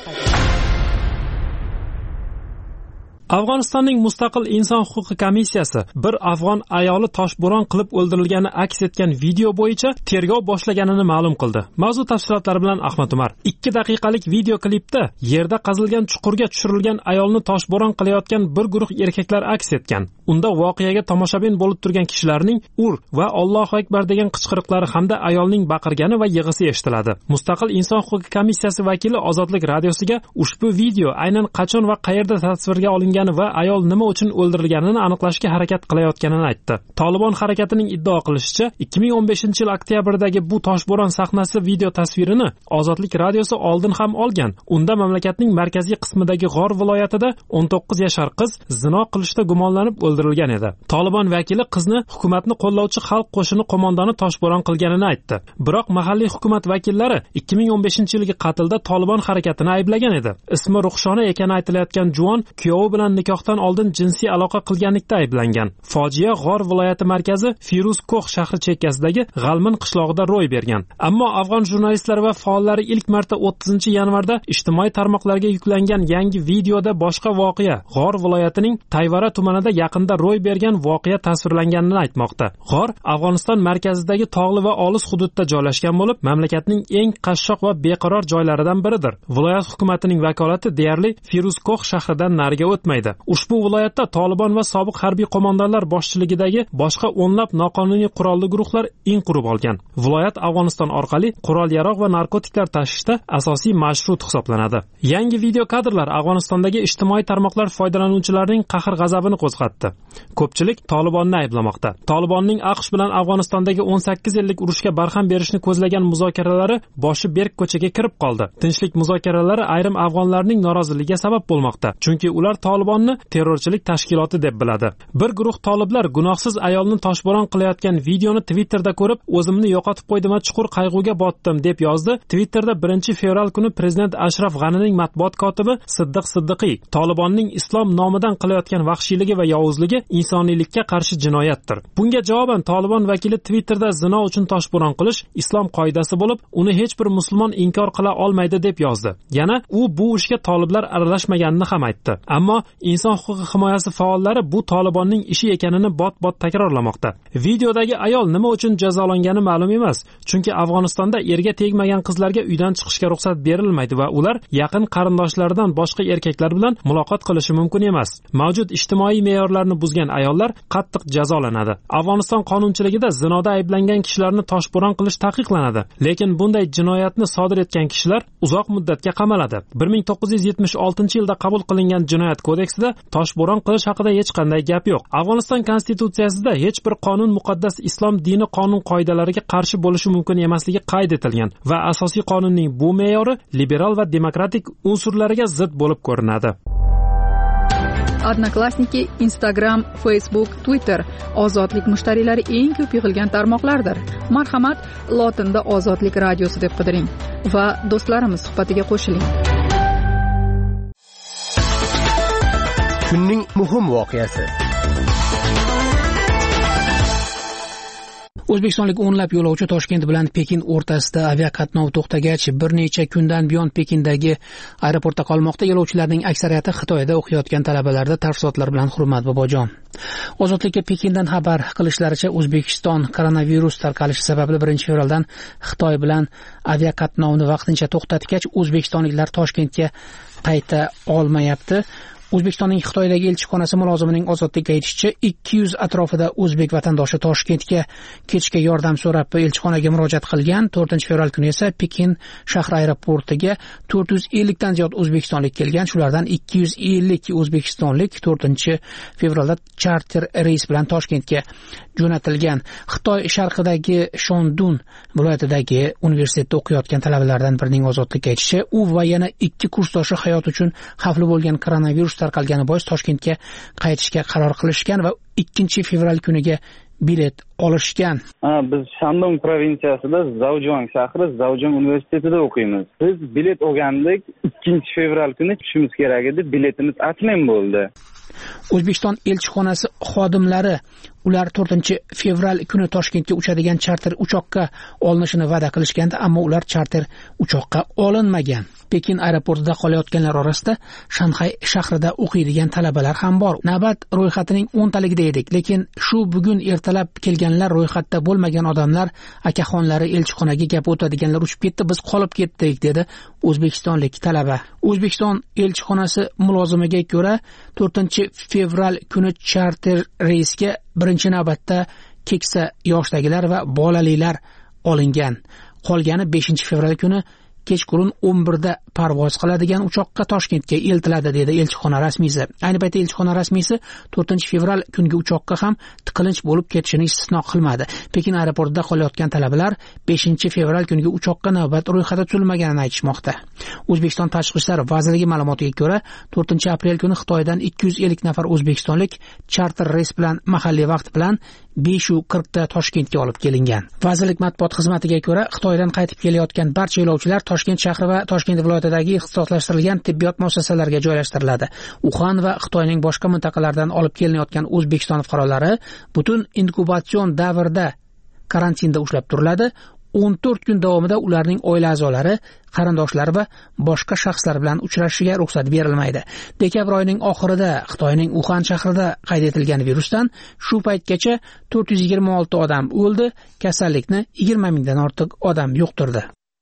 Afg'onistonning mustaqil inson huquqi komissiyasi bir afg'on ayoli toshbo'ron qilib o'ldirilgani aks etgan video bo'yicha tergov boshlaganini ma'lum qildi. Mavzu tafsilotlari bilan Ahmad Umar. 2 daqiqalik video klipda yerda qazilgan chuqurga tushirilgan ayolni toshbo'ron qilayotgan bir guruh erkaklar aks etgan. Unda voqeaga tomoshabin bo'lib turgan kishilarning ur va Allohu akbar degan qichqiriqlari hamda ayolning baqirgani va yig'isi eshitiladi. Mustaqil inson huquqi komissiyasi vakili Ozodlik radiosiga ushbu video aynan qachon va qayerda tasvirga olingan va ayol nima uchun o'ldirilganini aniqlashga harakat qilayotganini aytdi. Tolibon harakatining iddao qilishicha, 2015-yil oktyabrdagi bu toshbo'ron sahnasi video tasvirini Ozodlik radiosi oldin ham olgan. Unda mamlakatning markaziy qismidagi G'or viloyatida 19 yashar qiz zino qilishda gumonlanib o'ldirilgan edi. Tolibon vakili qizni hukumatni qo'llovchi xalq qo'shini qo'mondoni toshbo'ron qilganini aytdi. Biroq mahalliy hukumat vakillari 2015-yilgi qatlda Tolibon harakatini ayblagan edi. Ismi Ruxshona ekani aytilayotgan juvon kuyovi bilan nikohdan oldin jinsiy aloqa qilganlikda ayblangan. Fojia G'or viloyati markazi Firuz-Ko'x shahri chekkasidagi G'almin qishlog'ida ro'y bergan. Ammo afg'on jurnalistlari va faollari ilk marta 30-yanvarda ijtimoiy tarmoqlarga yuklangan yangi videoda boshqa voqea G'or viloyatining Tayvara tumanida yaqinda ro'y bergan voqea tasvirlanganini aytmoqda. G'or Afg'oniston markazidagi tog'li va olis hududda joylashgan bo'lib, mamlakatning eng qashshoq va beqaror joylaridan biridir. Viloyat hukumatining vakolati deyarli Firuz-Ko'x shahridan nariga o'tmaydi. Ushbu viloyatda Tolibon va sobiq harbiy qo'mondonlar boshchiligidagi boshqa o'nlab noqonuniy qurolli guruhlar in qurib olgan. Viloyat Afg'oniston orqali qurol-yarog' va narkotiklar tashishda asosiy marshrut hisoblanadi. Yangi video kadrlar Afg'onistondagi ijtimoiy tarmoqlar foydalanuvchilarining qahr-g'azabini qo'zg'atdi. Ko'pchilik Tolibonni ayblamoqda. Tolibonning AQSh bilan Afg'onistondagi 18 yillik urushga barham berishni ko'zlagan muzokaralari boshi berk ko'chaga kirib qoldi. Tinchlik muzokaralari ayrim afg'onlarning noroziligiga sabab bo'lmoqda. Chunki ular Tolibonni terrorchilik tashkiloti deb biladi. Bir guruh toliblar gunohsiz ayolni toshbo'ron qilayotgan videoni Twitterda ko'rib, o'zimni yo'qotib qo'ydim va chuqur qayg'uga botdim deb yozdi. Twitterda 1-fevral kuni prezident Ashraf G'anining matbuot kotibi Siddiq Siddiqiy Tolibonning islom nomidan qilayotgan vahshiyligi va yovuzligi insoniylikka qarshi jinoyatdir. Bunga javoban Tolibon vakili Twitterda zino uchun toshbo'ron qilish islom qoidasi bo'lib, uni hech bir musulmon inkor qila olmaydi deb yozdi. Yana u bu ishga toliblar aralashmaganini ham aytdi. Ammo inson huquqi himoyasi faollari bu Tolibonning ishi ekanini bot-bot takrorlamoqda. Videodagi ayol nima uchun jazolangani ma'lum emas, chunki Afg'onistonda erga tegmagan qizlarga uydan chiqishga ruxsat berilmaydi va ular yaqin qarindoshlaridan boshqa erkaklar bilan muloqot qilishi mumkin emas. Mavjud ijtimoiy me'yorlarni qo'rg'onini buzgan ayollar qattiq jazolanadi. Afg'oniston qonunchiligida zinoda ayblangan kishilarni toshbo'ron qilish taqiqlanadi, lekin bunday jinoyatni sodir etgan kishilar uzoq muddatga qamaladi. 1976-yilda qabul qilingan jinoyat kodeksida toshbo'ron qilish haqida hech qanday gap yo'q. Afg'oniston konstitutsiyasida hech bir qonun muqaddas islom dini qonun qoidalariga qarshi bo'lishi mumkin emasligi qayd etilgan va asosiy qonunning bu me'yori liberal va demokratik unsurlariga zid bo'lib ko'rinadi. Odnoklassniki, Instagram, Facebook, Twitter ozodlik mushtariylari eng ko'p yig'ilgan tarmoqlardir. Marhamat, lotinda ozodlik radiosi deb qidiring va do'stlarimiz suhbatiga qo'shiling. Kunning muhim voqeasi. O'zbekistonlik o'nlab yo'lovchi Toshkent bilan Pekin o'rtasida aviaqatnov to'xtagach, bir necha kundan buyon Pekindagi aeroportda qolmoqda. Yo'lovchilarning aksariyati Xitoyda o'qiyotgan talabalarda. Tafsilotlar bilan Hurmat Bobojon. Ozodlikka Pekindan xabar qilishlaricha, O'zbekiston koronavirus tarqalishi sababli 1-fevraldan Xitoy bilan aviaqatnovni vaqtincha to'xtatgach, o'zbekistonliklar Toshkentga qayta olmayapti. O'zbekistonning Xitoydagi elchixonasi mulozimining ozodlikka aytishicha, 200 atrofida o'zbek vatandoshi Toshkentga ketishga yordam so'rab elchixonaga murojaat qilgan. 4-fevral kuni esa Pekin shahri aeroportiga 450 dan ziyod o'zbekistonlik kelgan. Shulardan 250 o'zbekistonlik 4-fevralda charter reys bilan Toshkentga jo'natilgan. Xitoy sharqidagi Shondun viloyatidagi universitetda o'qiyotgan talabalardan birining ozodlikka aytishicha, u va yana 2 kursdoshi hayot uchun xavfli bo'lgan koronavirus tarqalgani bois Toshkentga qaytishga qaror qilishgan va 2-fevral kuniga bilet olishgan. Biz Shandong provinsiyasida Zaojuang shahri Zaojuang universitetida o'qiymiz. Biz bilet olgandik, 2-fevral kuni tushimiz kerak edi, biletimiz atmen bo'ldi. O'zbekiston elchixonasi xodimlari ular 4-fevral kuni Toshkentga uchadigan charter uchoqqa olinishini va'da qilishganda, ammo ular charter uchoqqa olinmagan. Pekin aeroportida qolayotganlar orasida Shanxay shahrida o'qiydigan talabalar ham bor. Navbat ro'yxatining 10 taligida edik, lekin shu bugun ertalab kelganlar ro'yxatda bo'lmagan odamlar, akaxonlari elchixonaga gap o'tadiganlar uchib ketdi, biz qolib ketdik, dedi o'zbekistonlik talaba. O'zbekiston elchixonasi mulozimiga ko'ra, 4-fevral kuni charter reysga birinchi navbatda keksa yoshdagilar va bolalilar olingan. Qolgani 5-fevral kuni kechqurun 11da parvoz qiladigan uchoqqa Toshkentga eltiladi, dedi elchixona rasmiysi. Ayni paytda elchixona rasmiysi 4-fevral kungi uchoqqa ham tiqilinch bo'lib ketishini istisno qilmadi. Pekin aeroportida qolayotgan talabalar 5-fevral kungi uchoqqa navbat ro'yxati tuzilmaganini aytishmoqda. O'zbekiston Tashqi ishlar vazirligi ma'lumotiga ko'ra, 4-aprel kuni Xitoydan 250 nafar o'zbekistonlik charter reys bilan mahalliy vaqt bilan 5:40 da Toshkentga olib kelingan. Vazirlik matbuot xizmatiga ko'ra, Xitoydan qaytib kelayotgan barcha yo'lovchilar Toshkent shahri va Toshkent viloyatidagi ixtisoslashtirilgan tibbiyot muassasalariga joylashtiriladi. Uxan va Xitoyning boshqa mintaqalaridan olib kelinayotgan O'zbekiston fuqarolari butun inkubatsion davrda karantinda ushlab turiladi. 14 kun davomida ularning oila a'zolari, qarindoshlari va boshqa shaxslar bilan uchrashishiga ruxsat berilmaydi. Dekabr oyining oxirida Xitoyning Uxan shahrida qayd etilgan virusdan shu paytgacha 426 odam o'ldi, kasallikni 20 mingdan ortiq odam yuqtirdi.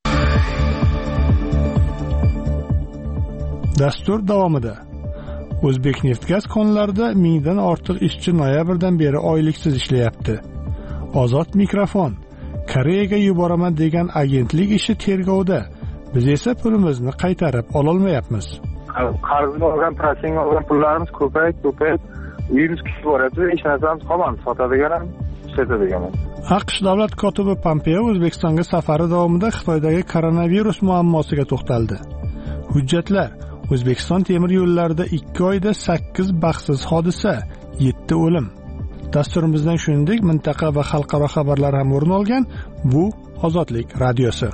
Dastur davomida O'zbekneftgaz konlarida 1000 dan ortiq ishchi noyabrdan beri oyliksiz ishlayapti. Ozod mikrofon. Koreyaga yuboraman degan agentlik ishi tergovda. Biz esa pulimizni qaytarib ololmayapmiz. Qarzni olgan, protsentga olgan pullarimiz ko'payib, uyimiz kishib boradi, hech narsamiz qolmadi, sotadigan ham, sotadigan ham. AQSh davlat kotibi Pompeo O'zbekistonga safari davomida Xitoydagi koronavirus muammosiga to'xtaldi. Hujjatlar: O'zbekiston temir yo'llarida 2 oyda 8 baxtsiz hodisa, 7 o'lim. Dasturimizdan shuningdek mintaqa va xalqaro xabarlar ham o'rin olgan. Bu Ozodlik radiosi.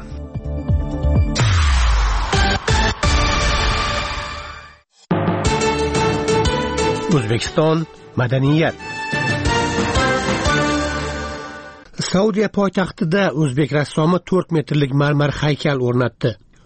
O'zbekiston madaniyat. Saudiya poytaxtida o'zbek rassomi 4 metrlik marmar haykal o'rnatdi.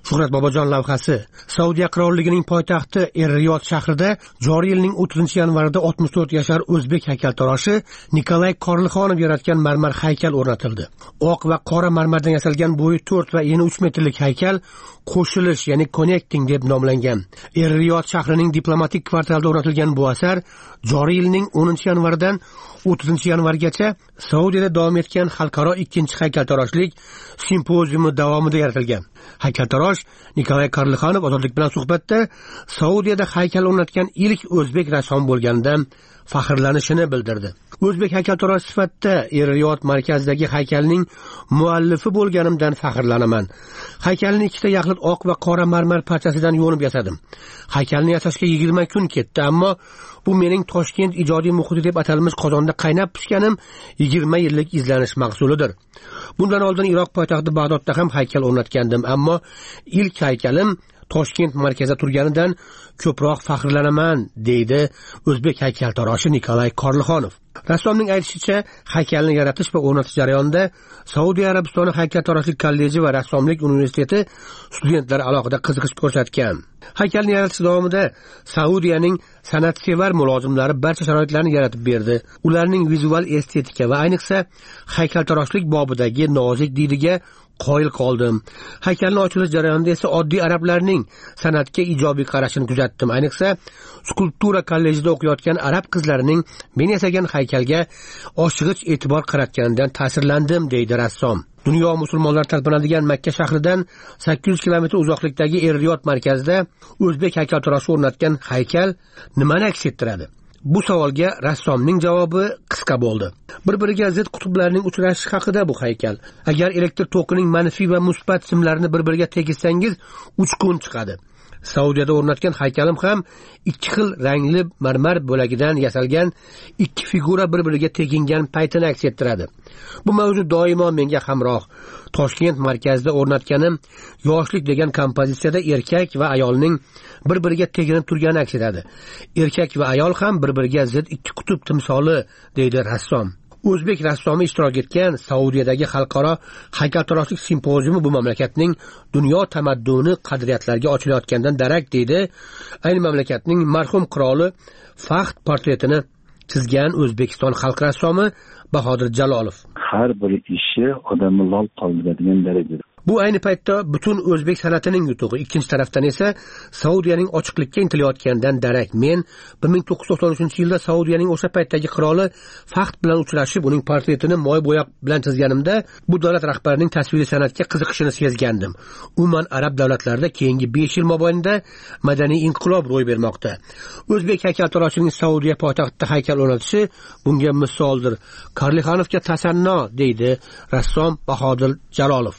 Shuhrat Bobojon lavhasi. Saudiya qirolligining poytaxti Er-Riyod shahrida joriy yilning 30-yanvarida 64 yashar o'zbek haykaltaroshi Nikolay Korlixonov yaratgan marmar haykal o'rnatildi. Oq va qora marmardan yasalgan bo'yi 4 va eni 3 metrlik haykal qo'shilish, ya'ni connecting deb nomlangan. Er-Riyod shahrining diplomatik kvartalida o'rnatilgan bu asar joriy yilning 10-yanvaridan 30-yanvargacha Saudiyada davom etgan xalqaro 2-haykaltaroshlik simpoziumi davomida yaratilgan. Haykaltarosh Nikolay Korlixonov Ozodlik bilan suhbatda Saudiyada haykal o'rnatgan ilk o'zbek rassom bo'lganidan faxrlanishini bildirdi. O'zbek haykaltarosh sifatida Er-Riyod markazidagi haykalning muallifi bo'lganimdan faxrlanaman. Haykalni ikkita yaxlit oq va qora marmar parchasidan yo'nib yasadim. Haykalni yasashga 20 kun ketdi, ammo bu mening Toshkent ijodiy muhiti deb atalmish qozonda qaynab pishganim 20 yillik izlanish mahsulidir. Bundan oldin Iroq poytaxti Bag'dodda ham haykal o'rnatgandim, ammo ilk haykalim Toshkent markazida turganidan ko'proq faxrlanaman, deydi o'zbek haykaltaroshi Nikolay Korlixonov. Rassomning aytishicha, haykalni yaratish va o'rnatish jarayonida Saudiya Arabistoni haykaltaroshlik kolleji va rassomlik universiteti studentlari alohida qiziqish ko'rsatgan. Haykalni yaratish davomida Saudiyaning san'atsevar mulozimlari barcha sharoitlarni yaratib berdi. Ularning vizual estetika va ayniqsa haykaltaroshlik bobidagi nozik diydiga qoyil qoldim. Haykalni ochilish jarayonida esa oddiy arablarning san'atga ijobiy qarashini kuzatdim. Ayniqsa skulptura kollejida o'qiyotgan arab qizlarining men yasagan haykalga oshig'ich e'tibor qaratganidan ta'sirlandim, deydi rassom. Dunyo musulmonlari talpinadigan Makka shahridan 800 kilometr uzoqlikdagi Er-Riyod markazida o'zbek haykaltaroshi o'rnatgan haykal nimani aks ettiradi? Bu savolga rassomning javobi qisqa bo'ldi. Bir-biriga zid qutblarning uchrashishi haqida bu haykal. Agar elektr tokining manfiy va musbat simlarini bir-biriga tegizsangiz, uchqun chiqadi. Saudiyada o'rnatgan haykalim ham ikki xil rangli marmar bo'lagidan yasalgan ikki figura bir-biriga tegingan paytini aks ettiradi. Bu mavzu doimo menga hamroh. Toshkent markazida o'rnatganim yoshlik degan kompozitsiyada erkak va ayolning bir-biriga teginib turgani aks etadi. Erkak va ayol ham bir-biriga zid ikki qutb timsoli, deydi rassom. O'zbek rassomi ishtirok etgan Saudiyadagi xalqaro haykaltaroshlik simpoziumi bu mamlakatning dunyo tamadduni qadriyatlariga ochilayotgandan darak, deydi ayni mamlakatning marhum qiroli Fahd portretini chizgan O'zbekiston xalq rassomi Bahodir Jalolov. Har bir ishi odamni lol qoldiradigan darajada. Bu ayni paytda butun o'zbek san'atining yutug'i. Ikkinchi tarafdan esa Saudiyaning ochiqlikka intilayotganidan darak. Men 1993-yilda Saudiyaning o'sha paytdagi qiroli Fahd bilan uchrashib, uning portretini moy bo'yoq bilan chizganimda bu davlat rahbarining tasviriy san'atga qiziqishini sezgandim. Umuman arab davlatlarida keyingi 5 yil mobaynida madaniy inqilob ro'y bermoqda. O'zbek haykaltaroshining Saudiya poytaxtida haykal o'rnatishi bunga misoldir. Korlixonovga tasanno, deydi rassom Bahodir Jalolov.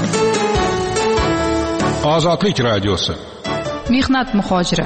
Ozodlik radiosi. Mehnat muhojiri.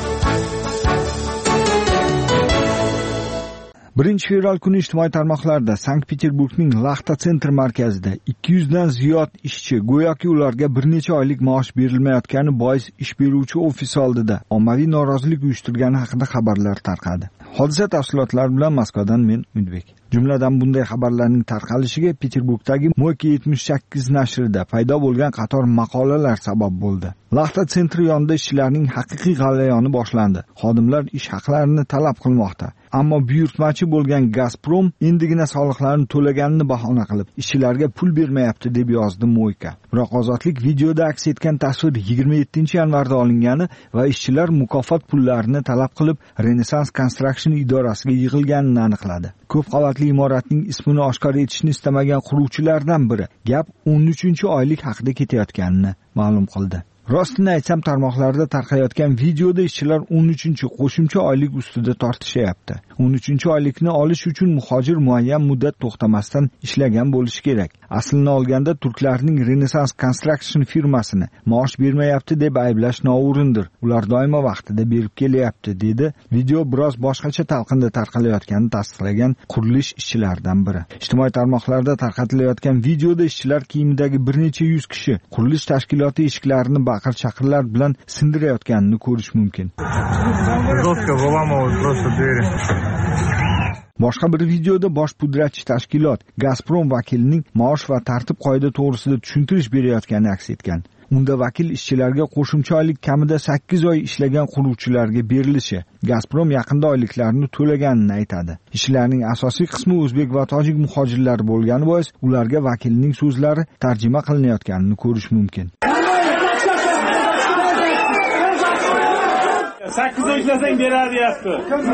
1-fevral kuni ijtimoiy tarmoqlarda Sankt-Peterburgning Laxta sentr markazida 200 dan ziyod ishchi, go'yoki ularga bir necha oylik maosh berilmayotgani bois ish beruvchi ofis oldida ommaviy norozilik uyushtirgani haqida xabarlar tarqadi. Hodisa tafsilotlari bilan Moskvadan men Umidbek. Jumladan bunday xabarlarning tarqalishiga Peterburgdagi Mo'ka 78 nashrida paydo bo'lgan qator maqolalar sabab bo'ldi. Laxta sentri yonida ishchilarning haqiqiy g'alayoni boshlandi. Xodimlar ish haqlarini talab qilmoqda. Ammo buyurtmachi bo'lgan Gazprom endigina soliqlarni to'laganini bahona qilib, ishchilarga pul bermayapti deb yozdi Mo'ka. Biroq Ozodlik videoda aks etgan tasvir 27-yanvarda olingani va ishchilar mukofot pullarini talab qilib Renaissance Construction idorasiga yig'ilganini aniqladi. Ko'p qavatli imoratning ismini oshkor etishni istamagan quruvchilardan biri gap 13-oylik haqida ketayotganini ma'lum qildi. Rostini aytsam, tarmoqlarda tarqayotgan videoda ishchilar 13-qo'shimcha oylik ustida tortishyapti. 13-oylikni olish uchun muhojir muayyan muddat to'xtamasdan ishlagan bo'lishi kerak. Aslini olganda turklarning Renaissance Construction firmasini maosh bermayapti deb ayblash noo'rindir. Ular doimo vaqtida berib kelyapti, dedi video biroz boshqacha talqinda tarqalayotganini tasdiqlagan qurilish ishchilaridan biri. Ijtimoiy tarmoqlarda tarqatilayotgan videoda ishchilar kiyimidagi bir necha yuz kishi qurilish tashkiloti eshiklarini baqir-chaqirlar bilan sindirayotganini ko'rish mumkin. Boshqa bir videoda bosh pudratchi tashkilot Gazprom vakilining maosh va tartib qoida to'g'risida tushuntirish berayotgani aks etgan. Unda vakil ishchilarga qo'shimcha oylik kamida 8 oy ishlagan quruvchilarga berilishi, Gazprom yaqinda oyliklarini to'laganini aytadi. Ishchilarning asosiy qismi o'zbek va tojik muhojirlari bo'lgani bois, ularga vakilning so'zlari tarjima qilinayotganini ko'rish mumkin. 8 oy ishlasang beradi deyapti.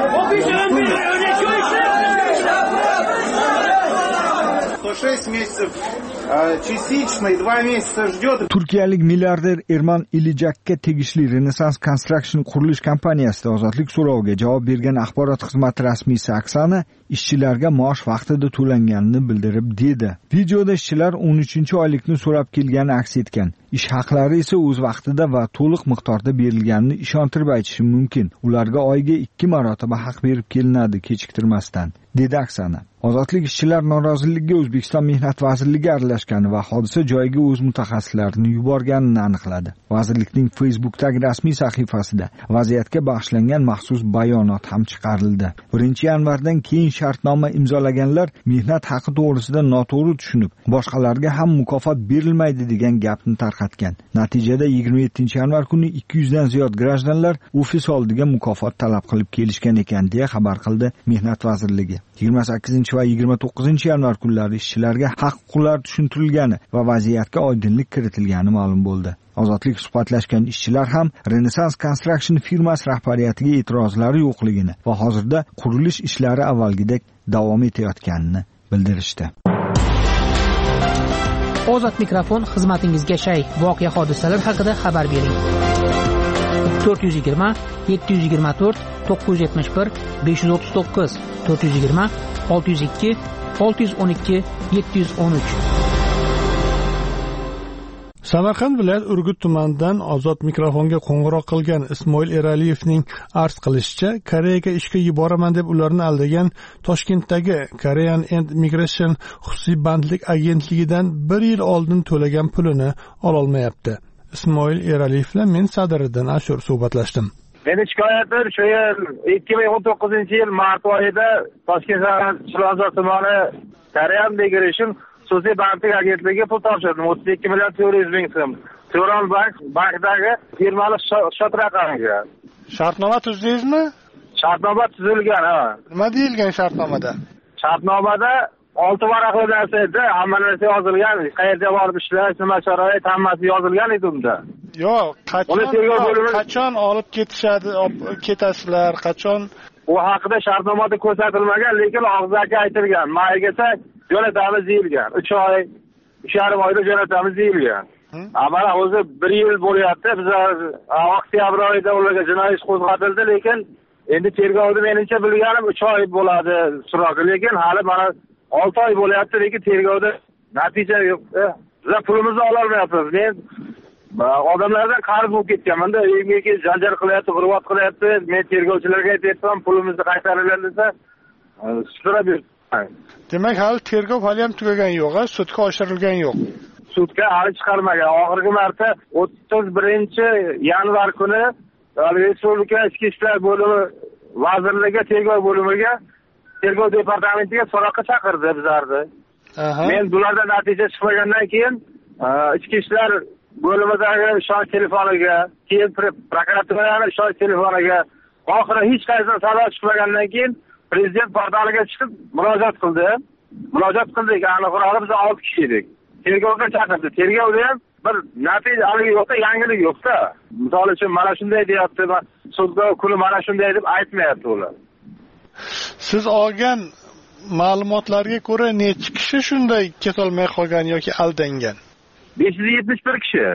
Частично и 2 месяца ждет. Turkiyalik milliarder Erman Ilijakka tegishli Renaissance Construction qurilish kompaniyasida ozodlik so'roviga javob bergan axborot xizmati rasmiysi Oksana ishchilarga maosh vaqtida to'langanini bildirib dedi. Videoda ishchilar 13-oylikni so'rab kelgani aks etgan. Ish haqlari esa o'z vaqtida va to'liq miqdorda berilganini ishontirib aytishim mumkin. Ularga oyiga 2 marotaba haq berib kelinadi kechiktirmasdan, dedi Oksana. Ozodlik ishchilar noroziligiga O'zbekiston Mehnat vazirligi aralashgani va hodisa joyiga o'z mutaxassislarini yuborganini aniqladi. Vazirlikning Facebook'dagi rasmiy sahifasida vaziyatga bag'ishlangan maxsus bayonot ham chiqarildi. 1-yanvardan keyin shartnoma imzolaganlar mehnat haqi to'g'risida noto'g'ri tushunib, boshqalarga ham mukofot berilmaydi degan gapni tarqatgan. Natijada 27-yanvar kuni 200 dan ziyod grajdanlar ofis oldiga mukofot talab qilib kelishgan ekan, deya xabar qildi Mehnat vazirligi. 28 va 29-yanvar kunlari ishchilarga haq-huquqlar tushuntirilgani va vaziyatga oydinlik kiritilgani ma'lum bo'ldi. Ozodlik suhbatlashgan ishchilar ham Renaissance Construction firmasi rahbariyatiga e'tirozlari yo'qligini va hozirda qurilish ishlari avvalgidek davom etayotganini bildirishdi. Ozod mikrofon xizmatingizga shay. Voqea hodisalar haqida xabar bering. 420 724 971 539 420 602 612 713. Samarqand viloyat Urgut tumanidan Ozod mikrofonga qo'ng'iroq qilgan Ismoil Eraliyevning arz qilishicha, Koreyaga ishga yuboraman deb ularni aldagan Toshkentdagi Korean and Migration xususiy bandlik agentligidan 1 yil oldin to'lagan pulini ololmayapti. Ismoil Eraliyev bilan men Sadiriddin Ashur suhbatlashdim. Meni shikoyatim shu yil 2019-yil mart oyida Toshkent shahar Chilonzor tumani Korean Migration xususiy bandlik agentligi pul topshirdim. 32 million 400 ming so'm. Turon bankdagi firmali shot raqamiga. Shartnoma tuzdingizmi? Shartnoma tuzilgan, ha. Nima deyilgan shartnomada? Shartnomada 6 varaqli narsa edi, hamma narsa yozilgan. Qayerga borib ishlash, nima sharoit, hammasi yozilgan edi unda. Yo'q, qachon olib ketishadi, ketasizlar, qachon? U haqida shartnomada ko'rsatilmagan, lekin og'zaki aytilgan. Maygacha jo'natamiz deyilgan. 3 oy, 3,5 oyda jo'natamiz deyilgan. Mana o'zi 1 yil bo'lyapti. Biz oktyabr oyida ularga jinoiy ish qo'zg'atildi, lekin endi tergovda menimcha bilganim 3 oy bo'ladi suroqi, lekin hali mana 6 oy bo'lyapti, lekin tergovda natija yo'q. Biz pulimizni ola olmayapmiz. Men odamlardan qarz bo'lib ketganman-da, uyimga janjal qilyapti, g'urvat qilyapti. Men tergovchilarga aytyapman, pulimizni qaytaringlar desa, so'rab ber. Demak, hali tergov hali ham tugagan yo'q, sudga oshirilgan yo'q. Sudga hali chiqarmagan. Oxirgi marta 31-yanvar kuni Respublika Ichki ishlar bo'limi vazirligi tergov bo'limiga, tergov departamentiga so'roqqa chaqirdi bizlarni. Men bulardan natija chiqmagandan keyin ichki ishlar bo'limidagi ishonch telefoniga, keyin prokuraturaning ishonch telefoniga, oxiri hech qaysidan savol chiqmagandan keyin prezident portaliga chiqib murojaat qildi. Murojaat qildik, aniqrog'i biz 6 kishi edik. Tergovga chaqirdi. Tergovda ham bir natija yo'qda, yangilik yo'qda. Misol uchun mana shunday deyapti, sudda kuni mana shunday deb aytmayapti ular. Siz olgan ma'lumotlarga ko'ra necha kishi shunday ketolmay qolgan yoki aldangan? 571 kishi.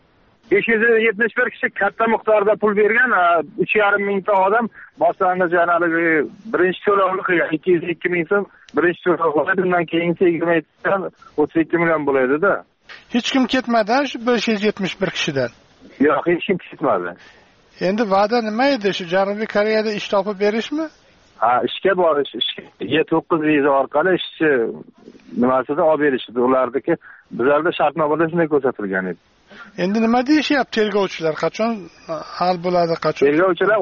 571 kishi katta miqdorda pul bergan, 3,5 mingta odam boshlang'ich yanaligi birinchi to'lovni qilgan. 202 ming so'm birinchi to'lov qildi, undan keyingi 32 million bo'ladi-da. Hech kim ketmadi shu 571 kishidan. Yo'q, hech kim ketmadi. Endi va'da nima edi? Shu Janubiy Koreyada ish topib berishmi? Ishga borish, E9 viza orqali ishchi nimasida olib berishdi ularniki. Bizlarda shartnomada shunday ko'rsatilgan edi. Endi nima deyishyapti tergovchilar? Qachon hal bo'ladi, qachon? Tergovchilar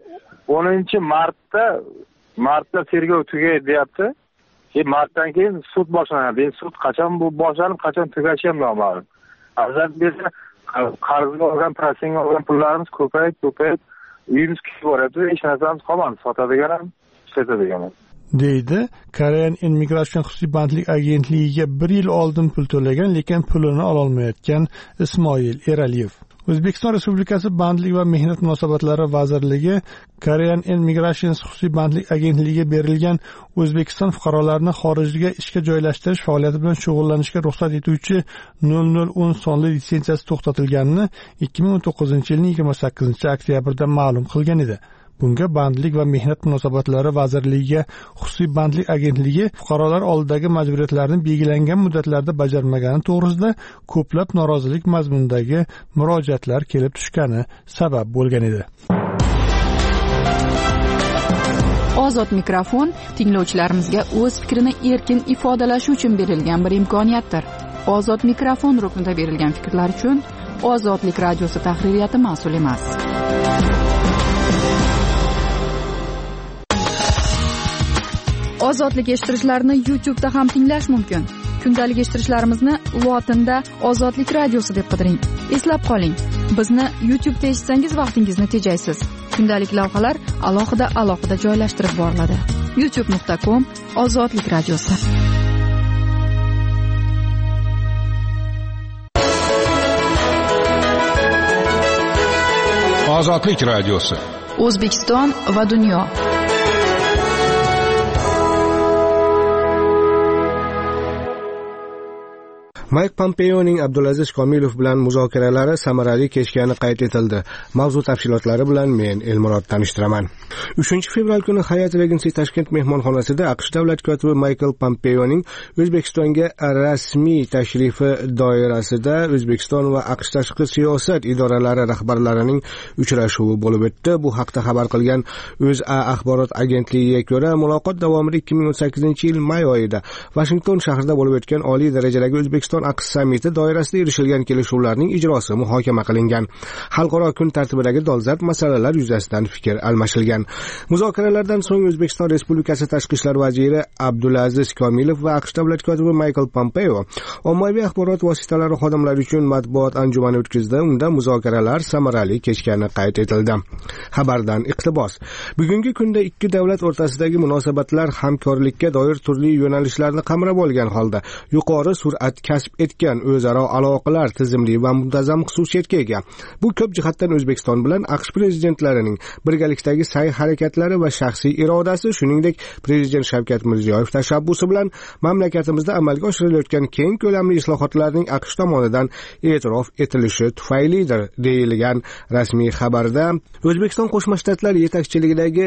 10-martda tergov tugaydi deyapti. Martdan keyin sud boshlanadi. Endi sud qachon bu boshlanib, qachon tugashi ham noma'lum. Azal bersa qarzga olgan, protsentga olgan pullarimiz ko'payib uyimiz kuyib boryapti. Hech narsamiz qolmadi, sotadigan ham, ishlatadigan ham. deydi Korean Immigration xususiy bandlik agentligiga 1 yil oldin pul to'lagan, lekin pulini ololmayotgan Ismoil Eraliyev. O'zbekiston Respublikasi Bandlik va mehnat munosabatlari vazirligi Korean Immigration xususiy bandlik agentligiga berilgan O'zbekiston fuqarolarini xorijga ishga joylashtirish faoliyati bilan shug'ullanishga ruxsat etuvchi 0010 sonli litsenziyasi to'xtatilganini 2019-yilning 28-oktyabrda ma'lum qilgan edi. Bunga Bandlik va mehnat munosabatlari vazirligiga xususiy bandlik agentligi fuqarolar oldidagi majburiyatlarni belgilangan muddatlarda bajarmagani to'g'risida ko'plab norozilik mazmunidagi murojaatlar kelib tushgani sabab bo'lgan edi. Ozod mikrofon tinglovchilarimizga o'z fikrini erkin ifodalashi uchun berilgan bir imkoniyatdir. Ozod mikrofon ruknida berilgan fikrlar uchun Ozodlik radiosi tahririyati mas'ul emas. Ozodlik eshittirishlarni YouTube'da ham tinglash mumkin. Kundalik eshittirishlarimizni lotinda Ozodlik radiosi deb qidiring. Eslab qoling, bizni YouTube'da eshitsangiz vaqtingizni tejaysiz. Kundalik lavhalar alohida joylashtirib boriladi. youtube.com Ozodlik radiosi. Ozodlik radiosi. O'zbekiston va dunyo. Mike Pompeoning Abdulaziz Komilov bilan muzokaralari samarali kechgani qayd etildi. Mavzu tafsilotlari bilan men Elmurod tanishtiraman. 3-fevral kuni Hyatt Regency Tashkent mehmonxonasida AQSh davlat kotibi Michael Pompeoning O'zbekistonga rasmiy tashrifi doirasida O'zbekiston va AQSh tashqi siyosat idoralari rahbarlarining uchrashuvi bo'lib o'tdi. Bu haqda xabar qilgan O'zA axborot agentligiga ko'ra, muloqot davomida 2018-yil may oyida Washington shahrida bo'lib o'tgan oliy darajadagi O'zbekiston AQSh sammiti doirasida erishilgan kelishuvlarning ijrosi muhokama qilingan. Xalqaro kun tartibidagi dolzarb masalalar yuzasidan fikr almashilgan. Muzokaralardan so'ng O'zbekiston Respublikasi Tashqi ishlar vaziri Abdulaziz Komilov va AQSh davlat kotibi Michael Pompeo ommaviy axborot vositalari xodimlari uchun matbuot anjumani o'tkazdi. Unda muzokaralar samarali kechgani qayd etildi. Xabardan iqtibos. Bugungi kunda ikki davlat o'rtasidagi munosabatlar hamkorlikka doir turli yo'nalishlarni qamrab olgan holda yuqori sur'at kasb etgan o'zaro aloqalar tizimli va muntazam xususiyatga ega. Bu ko'p jihatdan O'zbekiston bilan AQSh prezidentlarining birgalikdagi sa'y-harakatlari va shaxsiy irodasi, shuningdek Prezident Shavkat Mirziyoyev tashabbusi bilan mamlakatimizda amalga oshirilayotgan keng ko'lamli islohotlarning AQSh tomonidan e'tirof etilishi tufaylidir, deyilgan rasmiy xabarda. O'zbekiston Qo'shma Shtatlar yetakchiligidagi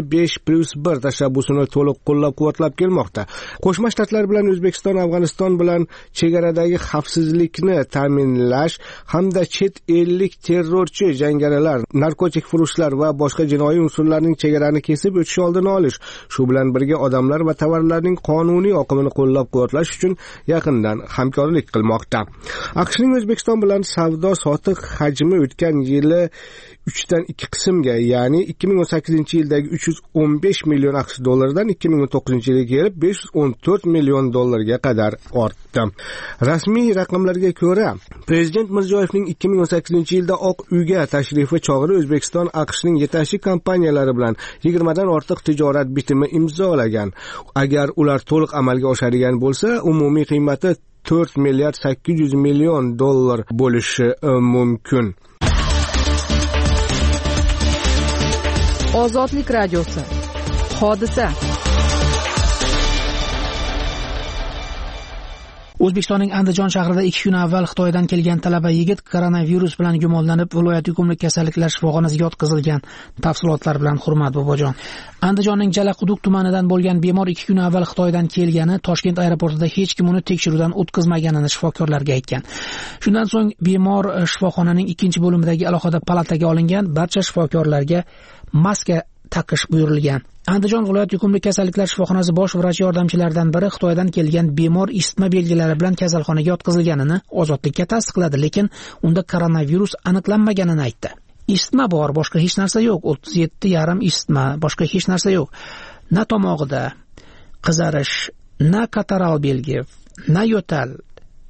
S5+1 tashabbusini to'liq qo'llab-quvvatlab kelmoqda. Qo'shma Shtatlar bilan O'zbekiston Afg'oniston bilan chegaradagi xavfsizlikni ta'minlash hamda chet ellik terrorchi jangarilar, narkotik furushlar va boshqa jinoiy unsurlarning chegarani kesib o'tishi oldini olish, shu bilan birga odamlar va tovarlarning qonuniy oqimini qo'llab-quvvatlash uchun yaqindan hamkorlik qilmoqda. AQShning O'zbekiston bilan savdo-sotiq hajmi o'tgan yili 3dan 2 qismga, ya'ni 2018-yildagi 315 million AQSh dollaridan 2019-yilga kelib 514 million dollarga qadar ortdi. Rasmiy raqamlarga ko'ra, Prezident Mirziyoyevning 2018-yilda Oq uyga tashrifi chog'ida O'zbekiston AQShning yetakchi kompaniyalari bilan 20 dan ortiq tijorat bitimi imzolagan. Agar ular to'liq amalga oshadigan bo'lsa, umumiy qiymati 4 milliard 800 million dollar bo'lishi mumkin. Ozodlik radiosi. Hodisa. O'zbekistonning Andijon shahrida 2 kun avval Xitoydan kelgan talaba yigit koronavirus bilan gumonlanib viloyat yuqumli kasalliklar shifoxonasiga yotqizilgan. Tafsilotlar bilan Hurmat Bobojon. Andijonning Jalaquduq tumanidan bo'lgan bemor 2 kun avval Xitoydan kelgani, Toshkent aeroportida hech kim uni tekshiruvdan o'tkazmaganini shifokorlarga aytgan. Shundan so'ng bemor shifoxonaning 2-bo'limidagi alohida palataga olingan, barcha shifokorlarga maska taqish buyurilgan. Andijon viloyat yuqumli kasalliklar shifoxonasi bosh vrach yordamchilaridan biri Xitoydan kelgan bemor isitma belgilari bilan kasalxonaga yotqizilganini Ozodlikka tasdiqladi, lekin unda koronavirus aniqlanmaganini aytdi. Isitma bor, boshqa hech narsa yo'q. 37,5 isitma, boshqa hech narsa yo'q. Na tomog'ida qizarish, na kataral belgi, na yo'tal,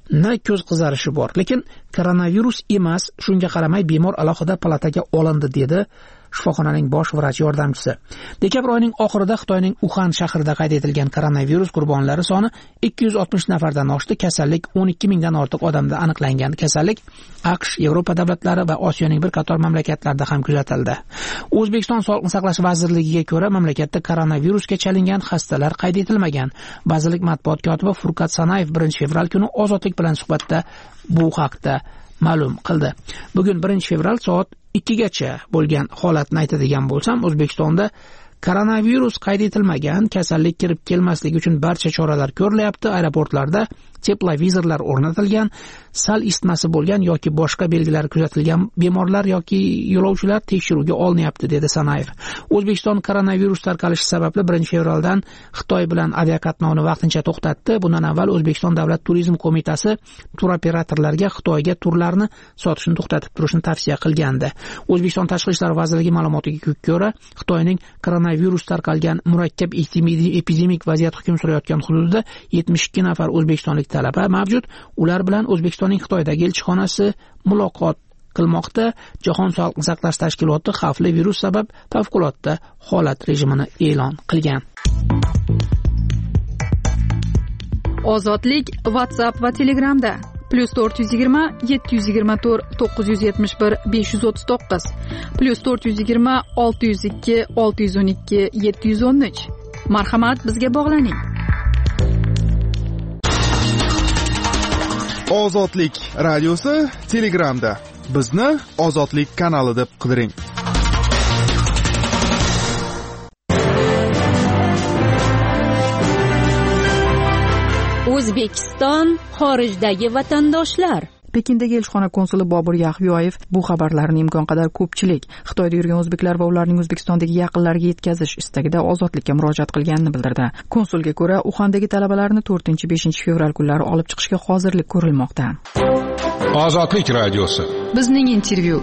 ko'z qizarishi bor, lekin koronavirus emas. Shunga qaramay bemor alohida palataga olindi, dedi shifoxonaning bosh vrach yordamchisi. Dekabr oyining oxirida Xitoyning Uxan shahrida qayd etilgan koronavirus qurbonlari soni 260 nafardan oshdi. Kasallik 12 mingdan ortiq odamda aniqlangan. Kasallik AQSh, Yevropa davlatlari va Osiyoning bir qator mamlakatlarida ham kuzatildi. O'zbekiston Sog'liqni saqlash vazirligiga ko'ra, mamlakatda koronavirusga chalingan xastalar qayd etilmagan. Vazirlik matbuot kotibi Furqat Sanayev 1-fevral kuni Ozodlik bilan suhbatda bu haqda ma'lum qildi. Bugun 1-fevral soat 2gacha bo'lgan holatni aytadigan bo'lsam, O'zbekistonda koronavirus qayd etilmagan. Kasallik kirib kelmasligi uchun barcha choralar ko'rilyapti. Aeroportlarda teplovizorlar o'rnatilgan. Sal isitmasi bo'lgan yoki boshqa belgilar kuzatilgan bemorlar yoki yo'lovchilar tekshiruvga olinyapti, dedi Sanayev. O'zbekiston koronavirus tarqalishi sababli 1-fevraldan Xitoy bilan aviaqatnovni vaqtincha to'xtatdi. Bundan avval O'zbekiston Davlat turizm qo'mitasi turoperatorlarga Xitoyga turlarni sotishni to'xtatib turishni tavsiya qilgandi. O'zbekiston Tashqi ishlar vazirligi ma'lumotiga ko'ra, Xitoyning koronavirus tarqalgan murakkab epidemik vaziyat hukm surayotgan hududida 72 nafar o'zbekistonlik talaba mavjud. Ular bilan O'zbekistonning Xitoydagi elchixonasi muloqot qilmoqda. Jahon Sog'liqni saqlash tashkiloti xavfli virus sabab favqulodda holat rejimini e'lon qilgan. Ozodlik WhatsApp va Telegramda +420 724 971 539 +420 602 612 713. Marhamat, bizga bog'laning. Ozodlik radiosi Telegramda. Bizni Ozodlik kanali deb qidiring. O'zbekiston xorijdagi vatandoshlar. Pekindagi elchixona konsuli Bobur Yaxyoyev bu xabarlarni imkon qadar ko'pchilik Xitoyda yurgan o'zbeklar va ularning O'zbekistondagi yaqinlariga yetkazish istagida ozodlikka murojaat qilganini bildirdi. Konsulga ko'ra, Uxandagi talabalarni 4-5-fevral kunlari olib chiqishga hozirlik ko'rilmoqda. Ozodlik radiosi. Bizning intervyu.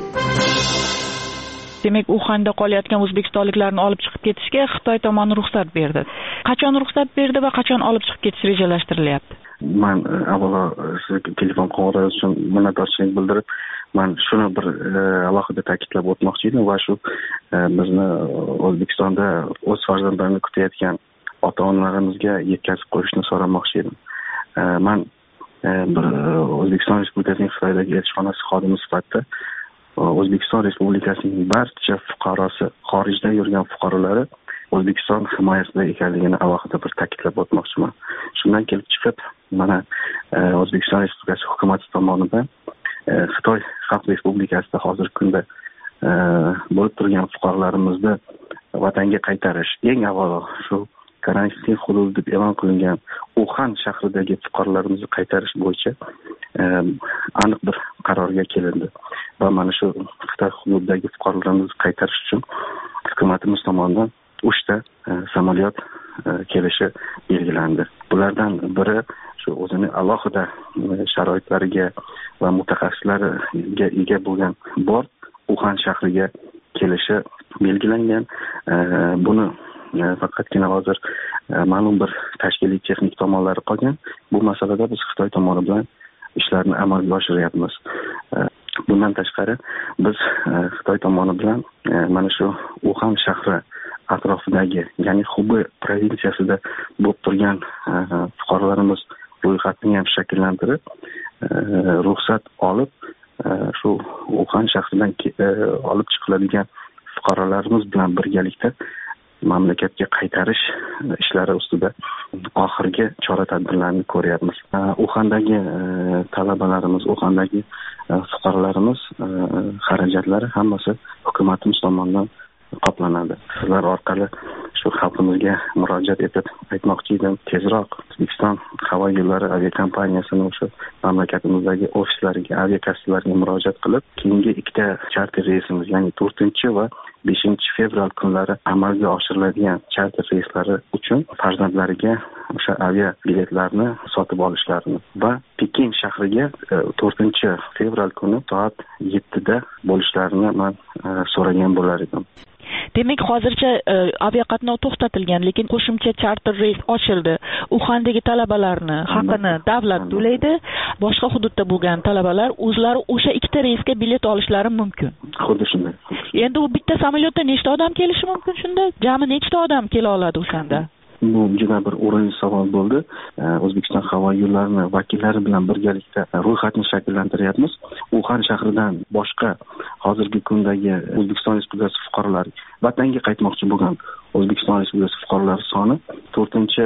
Demak, Uxanda qolayotgan o'zbekistonliklarni olib chiqib ketishga Xitoy tomoni ruxsat berdi. Qachon ruxsat berdi va qachon olib chiqib ketish rejalashtirilyapti? Men avvalo sizga telefon qo'ng'iroq uchun minnatdorchilik bildirib, men shuni bir alohida ta'kidlab o'tmoqchi edim va shu bizni O'zbekistonda o'z farzandlarini kutayotgan ota-onalarimizga yetkazib qo'yishni so'ramoqchi edim. Men bir O'zbekiston Respublikasining Xitoydagi elchixonasi xodimi sifatida O'zbekiston Respublikasining barcha fuqarosi, xorijda yurgan fuqarolari O'zbekiston himoyasida ekanligini alohida bir ta'kidlab o'tmoqchiman. Shundan kelib chiqib, mana O'zbekiston Respublikasi hukumati tomonidan Xitoy Xalq Respublikasida hozirgi kunda bo'lib turgan fuqarolarimizni vatanga qaytarish, eng avvalo shu karantin hududi deb e'lon qilingan Uxan shahridagi fuqarolarimizni qaytarish bo'yicha aniq bir qarorga kelindi. Va mana shu Xitoy hududidagi fuqarolarimizni qaytarish uchun hukumatimiz tomonidan 3 ta samolyot kelishi belgilandi. Bulardan biri shu o'zini alohida sharoitlariga va mutaxassislariga ega bo'lgan bort Uxan shahriga kelishi belgilangan. Buni faqatgina hozir ma'lum bir tashkiliy texnik tomonlari qolgan. Bu masalada biz Xitoy tomoni bilan ishlarni amalga oshiryapmiz. Bundan tashqari biz Xitoy tomoni bilan mana shu Uxan shahri atrofidagi, ya'ni Xubey provinsiyasida bo'lib turgan fuqarolarimiz ro'yxatini ham shakllantirib, ruxsat olib, shu Uxan shahridan olib chiqiladigan fuqarolarimiz bilan birgalikda mamlakatga qaytarish ishlari ustida oxirgi chora-tadbirlarni ko'ryapmiz. Uxandagi talabalarimiz, Uxandagi fuqarolarimiz xarajatlari hammasi hukumatimiz tomonidan qoplanadi. Sizlar orqali shu xalqimizga murojaat etib aytmoqchi edim, tezroq O'zbekiston havo yo'llari aviakompaniyasining o'sha mamlakatimizdagi ofislariga, aviakassalarga murojaat qilib, keyingi 2 ta charter reysimiz, ya'ni 4 va 5-fevral kunlari amalga oshiriladigan charter reyslari uchun farzandlariga o'sha avia biletlarni sotib olishlarini va Pekin shahriga 4-fevral kuni soat 7 da bo'lishlarini men so'ragan bo'lar edim. Demak, hozircha aviaqatnov to'xtatilgan, lekin qo'shimcha charter reys ochildi. Uxandagi talabalarni haqini davlat to'laydi. boshqa hududda bo'lgan talabalar o'zlari o'sha ikkita reysga bilet olishlari mumkin. Xuddi shunday. Endi u bitta samolyotda nechta odam kelishi mumkin shunda? Jami nechta odam kela oladi o'shanda? Bu juda bir o'rinli savol bo'ldi. O'zbekiston havo yo'llari vakillari bilan birgalikda ro'yxatni shakllantiryapmiz. Uxan shahridan boshqa hozirgi kundagi O'zbekiston Respublikasi fuqarolari vatanga qaytmoqchi bo'lgan O'zbekiston Respublikasi fuqarolari soni 4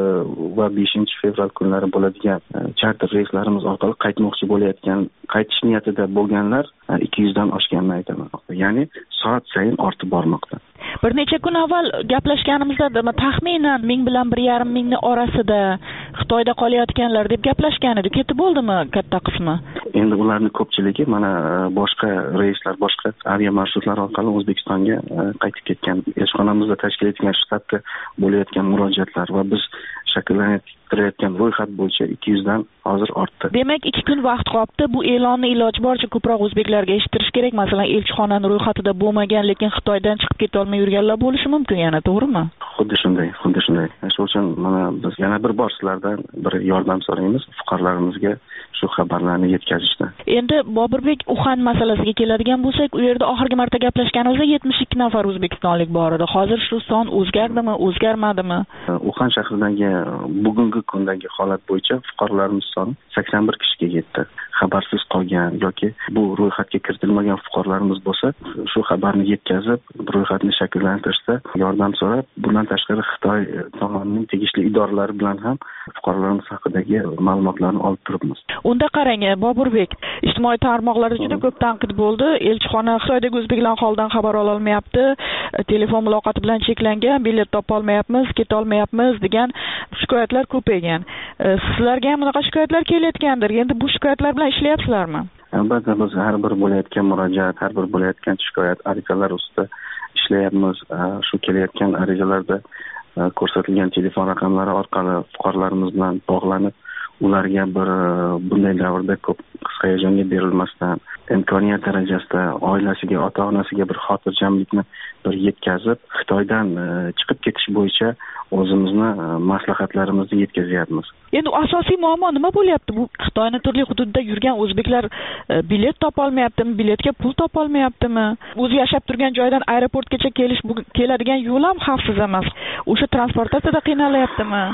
va 5 fevral kunlari bo'ladigan charter reyslarimiz orqali qaytmoqchi bo'layotgan, qaytish niyatida bo'lganlar 200 dan oshganini aytaman. Ya'ni soat sayin ortib bormoqda. Bir necha kun avval gaplashganimizda taxminan 1000 bilan 1,5 mingni orasida Xitoyda qolayotganlar deb gaplashgan edi. Ketib bo'ldimi katta qismi? Endi ularning ko'pchiligi mana boshqa reyslar, boshqa avia marshrutlar orqali O'zbekistonga qaytib ketgan. Elchixonamizda tashkil etilgan shtatda bo'layotgan murojaatlar va biz shakllantirayotgan ro'yxat bo'yicha 200 dan hozir ortdi. Demak, 2 kun vaqt qolibdi. Bu e'lonni iloji boricha ko'proq o'zbeklarga eshittirish kerak. Masalan, elchixonaning ro'yxatida bo'lmagan, lekin Xitoydan chiqib keta olmay yurganlar bo'lishi mumkin yana, to'g'rimi? Xuddi shunday. Shuning uchun mana biz yana bir bor sizlardan bir yordam so'raymiz fuqarolarimizga shu xabarlarni yetkazishda. Endi Boburbek, Uxan masalasiga keladigan bo'lsak, u yerda oxirgi marta gaplashganimizda 72 nafar o'zbekistonlik bor edi. Hozir shu son o'zgardimi, o'zgarmadimi? Uxan shahridagi bugungi kundagi holat bo'yicha fuqarolarimiz soni 81 kishiga yetdi. Xabarsiz qolgan yoki bu ro'yxatga kiritilmagan fuqarolarimiz bo'lsa, shu xabarni yetkazib, ro'yxatni shakllantirishda yordam so'rab, bundan tashqari Xitoy tomonining tegishli idoralari bilan ham fuqarolarimiz haqidagi ma'lumotlarni olib turibmiz. Unda qarang, Boburbek, ijtimoiy tarmoqlarda juda ko'p tanqid bo'ldi. Elchixona Xitoydagi o'zbeklar holidan xabar ola olmayapti, telefon muloqoti bilan cheklangan, bilet topa olmayapmiz, keta olmayapmiz degan shikoyatlar ko'paygan. Sizlarga ham bunaqa shikoyatlar kelayotgandir. Endi bu shikoyatlar bilan ishlayapsizlarmi? Albatta, biz har bir bo'layotgan murojaat, har bir bo'layotgan shikoyat arizalar ustida ishlayapmiz. Shu kelayotgan arizalarda ko'rsatilgan telefon raqamlari orqali fuqarolarimiz bilan bog'lanib, ularga bir bunday davrda ko'p hayajonga berilmasdan, imkoniyat darajasida oilasiga, ota-onasiga bir xotirjamlikni bir yetkazib, Xitoydan chiqib ketish bo'yicha o'zimizni maslahatlarimizni yetkazyapmiz. Endi asosiy muammo nima bo'lyapti? Bu Xitoyning turli hududida yurgan o'zbeklar bilet topa olmayaptimi, biletga pul topa olmayaptimi? O'zi yashab turgan joydan aeroportgacha keladigan yo'l ham xavfsiz emas. O'sha transportatsiyada qiynalyaptimi?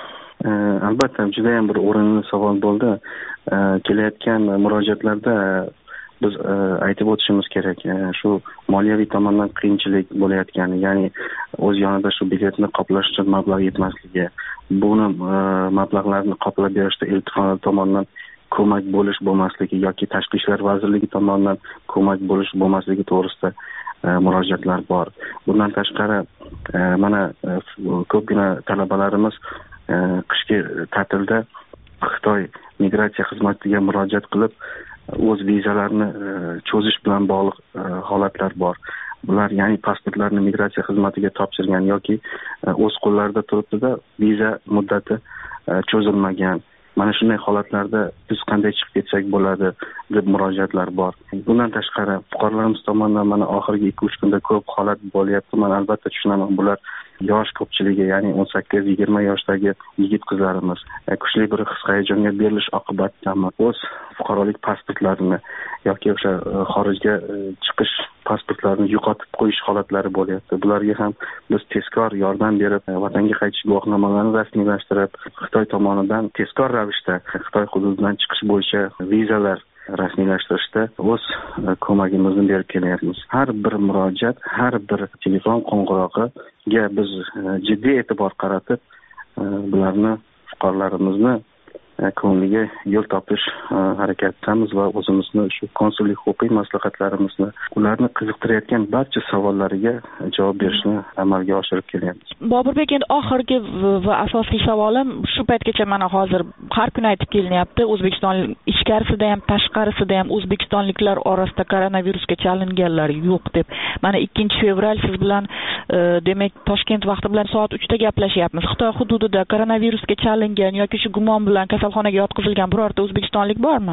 Albatta, juda ham bir o'rinli savol bo'ldi. Kelayotgan murojaatlarda biz aytib o'tishimiz kerak. Shu moliyaviy tomondan qiyinchilik bo'layotgani, ya'ni o'z yonida shu biletni qoplash uchun mablag' yetmasligi, buni mablag'larni qoplab berishda elchixona tomonidan ko'mak bo'lish bo'lmasligi yoki Tashqi ishlar vazirligi tomonidan ko'mak bo'lish bo'lmasligi to'g'risida murojaatlar bor. Bundan tashqari mana ko'pgina talabalarimiz qishki ta'tilda Xitoy migratsiya xizmatiga murojaat qilib, o'z vizalarini cho'zish bilan bog'liq holatlar bor. Bular ya'ni pasportlarni migratsiya xizmatiga topshirgan yoki o'z qo'llarida turibdi-da, viza muddati cho'zilmagan. Mana shunday holatlarda biz qanday chiqib ketsak bo'ladi deb murojaatlar bor. Bundan tashqari fuqarolarimiz tomonidan mana oxirgi 2-3 kunda ko'p holat bo'lyapti. Men albatta tushunaman, bular yosh ko'pchiligi, ya'ni 18-20 yoshdagi yigit-qizlarimiz kuchli bir his-hayajonga berilish oqibatida o'z fuqarolik pasportlarini yoki o'sha xorijga chiqish pasportlarini yo'qotib qo'yish holatlari bo'lyapti. Bularga ham biz tezkor yordam berib, vatanga qaytish guvohnomalarini rasmiylashtirib, Xitoy tomonidan tezkor ravishda Xitoy hududidan chiqish bo'yicha vizalar rasmiylashtirishda o'z ko'magimizni berib kelyapmiz. Har bir murojaat, har bir telefon qo'ng'irog'iga biz jiddiy e'tibor qaratib, bularni fuqarolarimizni ko'ngliga yo'l topish harakatidamiz va o'zimizni shu konsullik huquqiy maslahatlarimizni ularni qiziqtirayotgan barcha savollariga javob berishni amalga oshirib kelyapmiz. Boburbek, endi oxirgi va asosiy savolim shu paytgacha mana hozir har kuni aytib kelinyapti, O'zbekiston ichkarisida ham tashqarisida ham o'zbekistonliklar orasida koronavirusga chalinganlar yo'q deb. Mana 2 fevral siz bilan demak Toshkent vaqti bilan soat 3 da gaplashyapmiz. Xitoy hududida koronavirusga chalingan yoki shu gumon bilan kasalxonaga yotqizilgan birorta o'zbekistonlik bormi?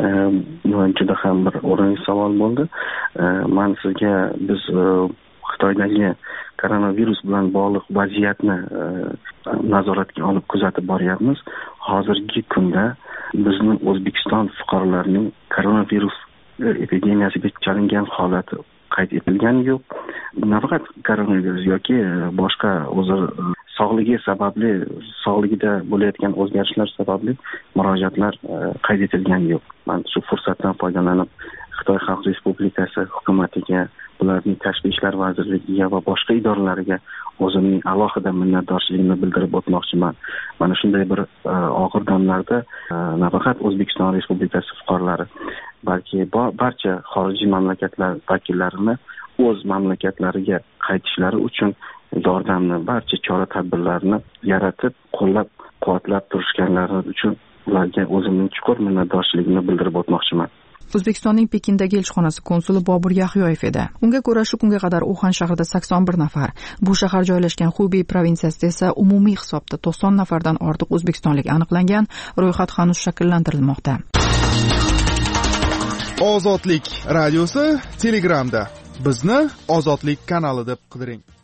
Juda ham bir o'rinli savol bo'ldi. Men sizga biz Xitoydagi koronavirus bilan bog'liq vaziyatni nazoratga olib kuzatib boryapmiz. Hozirgi kunda bizni O'zbekiston fuqarolarining koronavirus epidemiyasiga chalingan holati qayd etilgani yo'q. Nafaqat koronavirus yoki boshqa o'zi sog'ligida bo'layotgan o'zgarishlar sababli murojaatlar qayd etilgani yo'q. Men shu fursatdan foydalanib Xitoy Xalq Respublikasi hukumatiga, ularning tashqi ishlar vazirligiga va boshqa idoralariga o'zimning alohida minnatdorchiligimni bildirib o'tmoqchiman. Mana shunday bir og'ir damlarda nafaqat O'zbekiston Respublikasi fuqarolari, balki barcha xorijiy mamlakatlar vakillarini o'z mamlakatlariga qaytishlari uchun yordamni, barcha chora-tadbirlarni yaratib, qo'llab-quvvatlab turishganlari uchun ularga o'zimning chuqur minnatdorchiligimni bildirib o'tmoqchiman. O'zbekistonning Pekindagi elchixonasi konsuli Bobur Yahyoyev edi. Unga ko'ra, shu kunga qadar Uxan shahrida 81 nafar, bu shahar joylashgan Xubey provinsiyasida esa umumiy hisobda 90 nafardan ortiq o'zbekistonlik aniqlangan. Ro'yxat hanuz shakllantirilmoqda. Ozodlik radiosi Telegramda. Bizni Ozodlik kanali deb qidiring.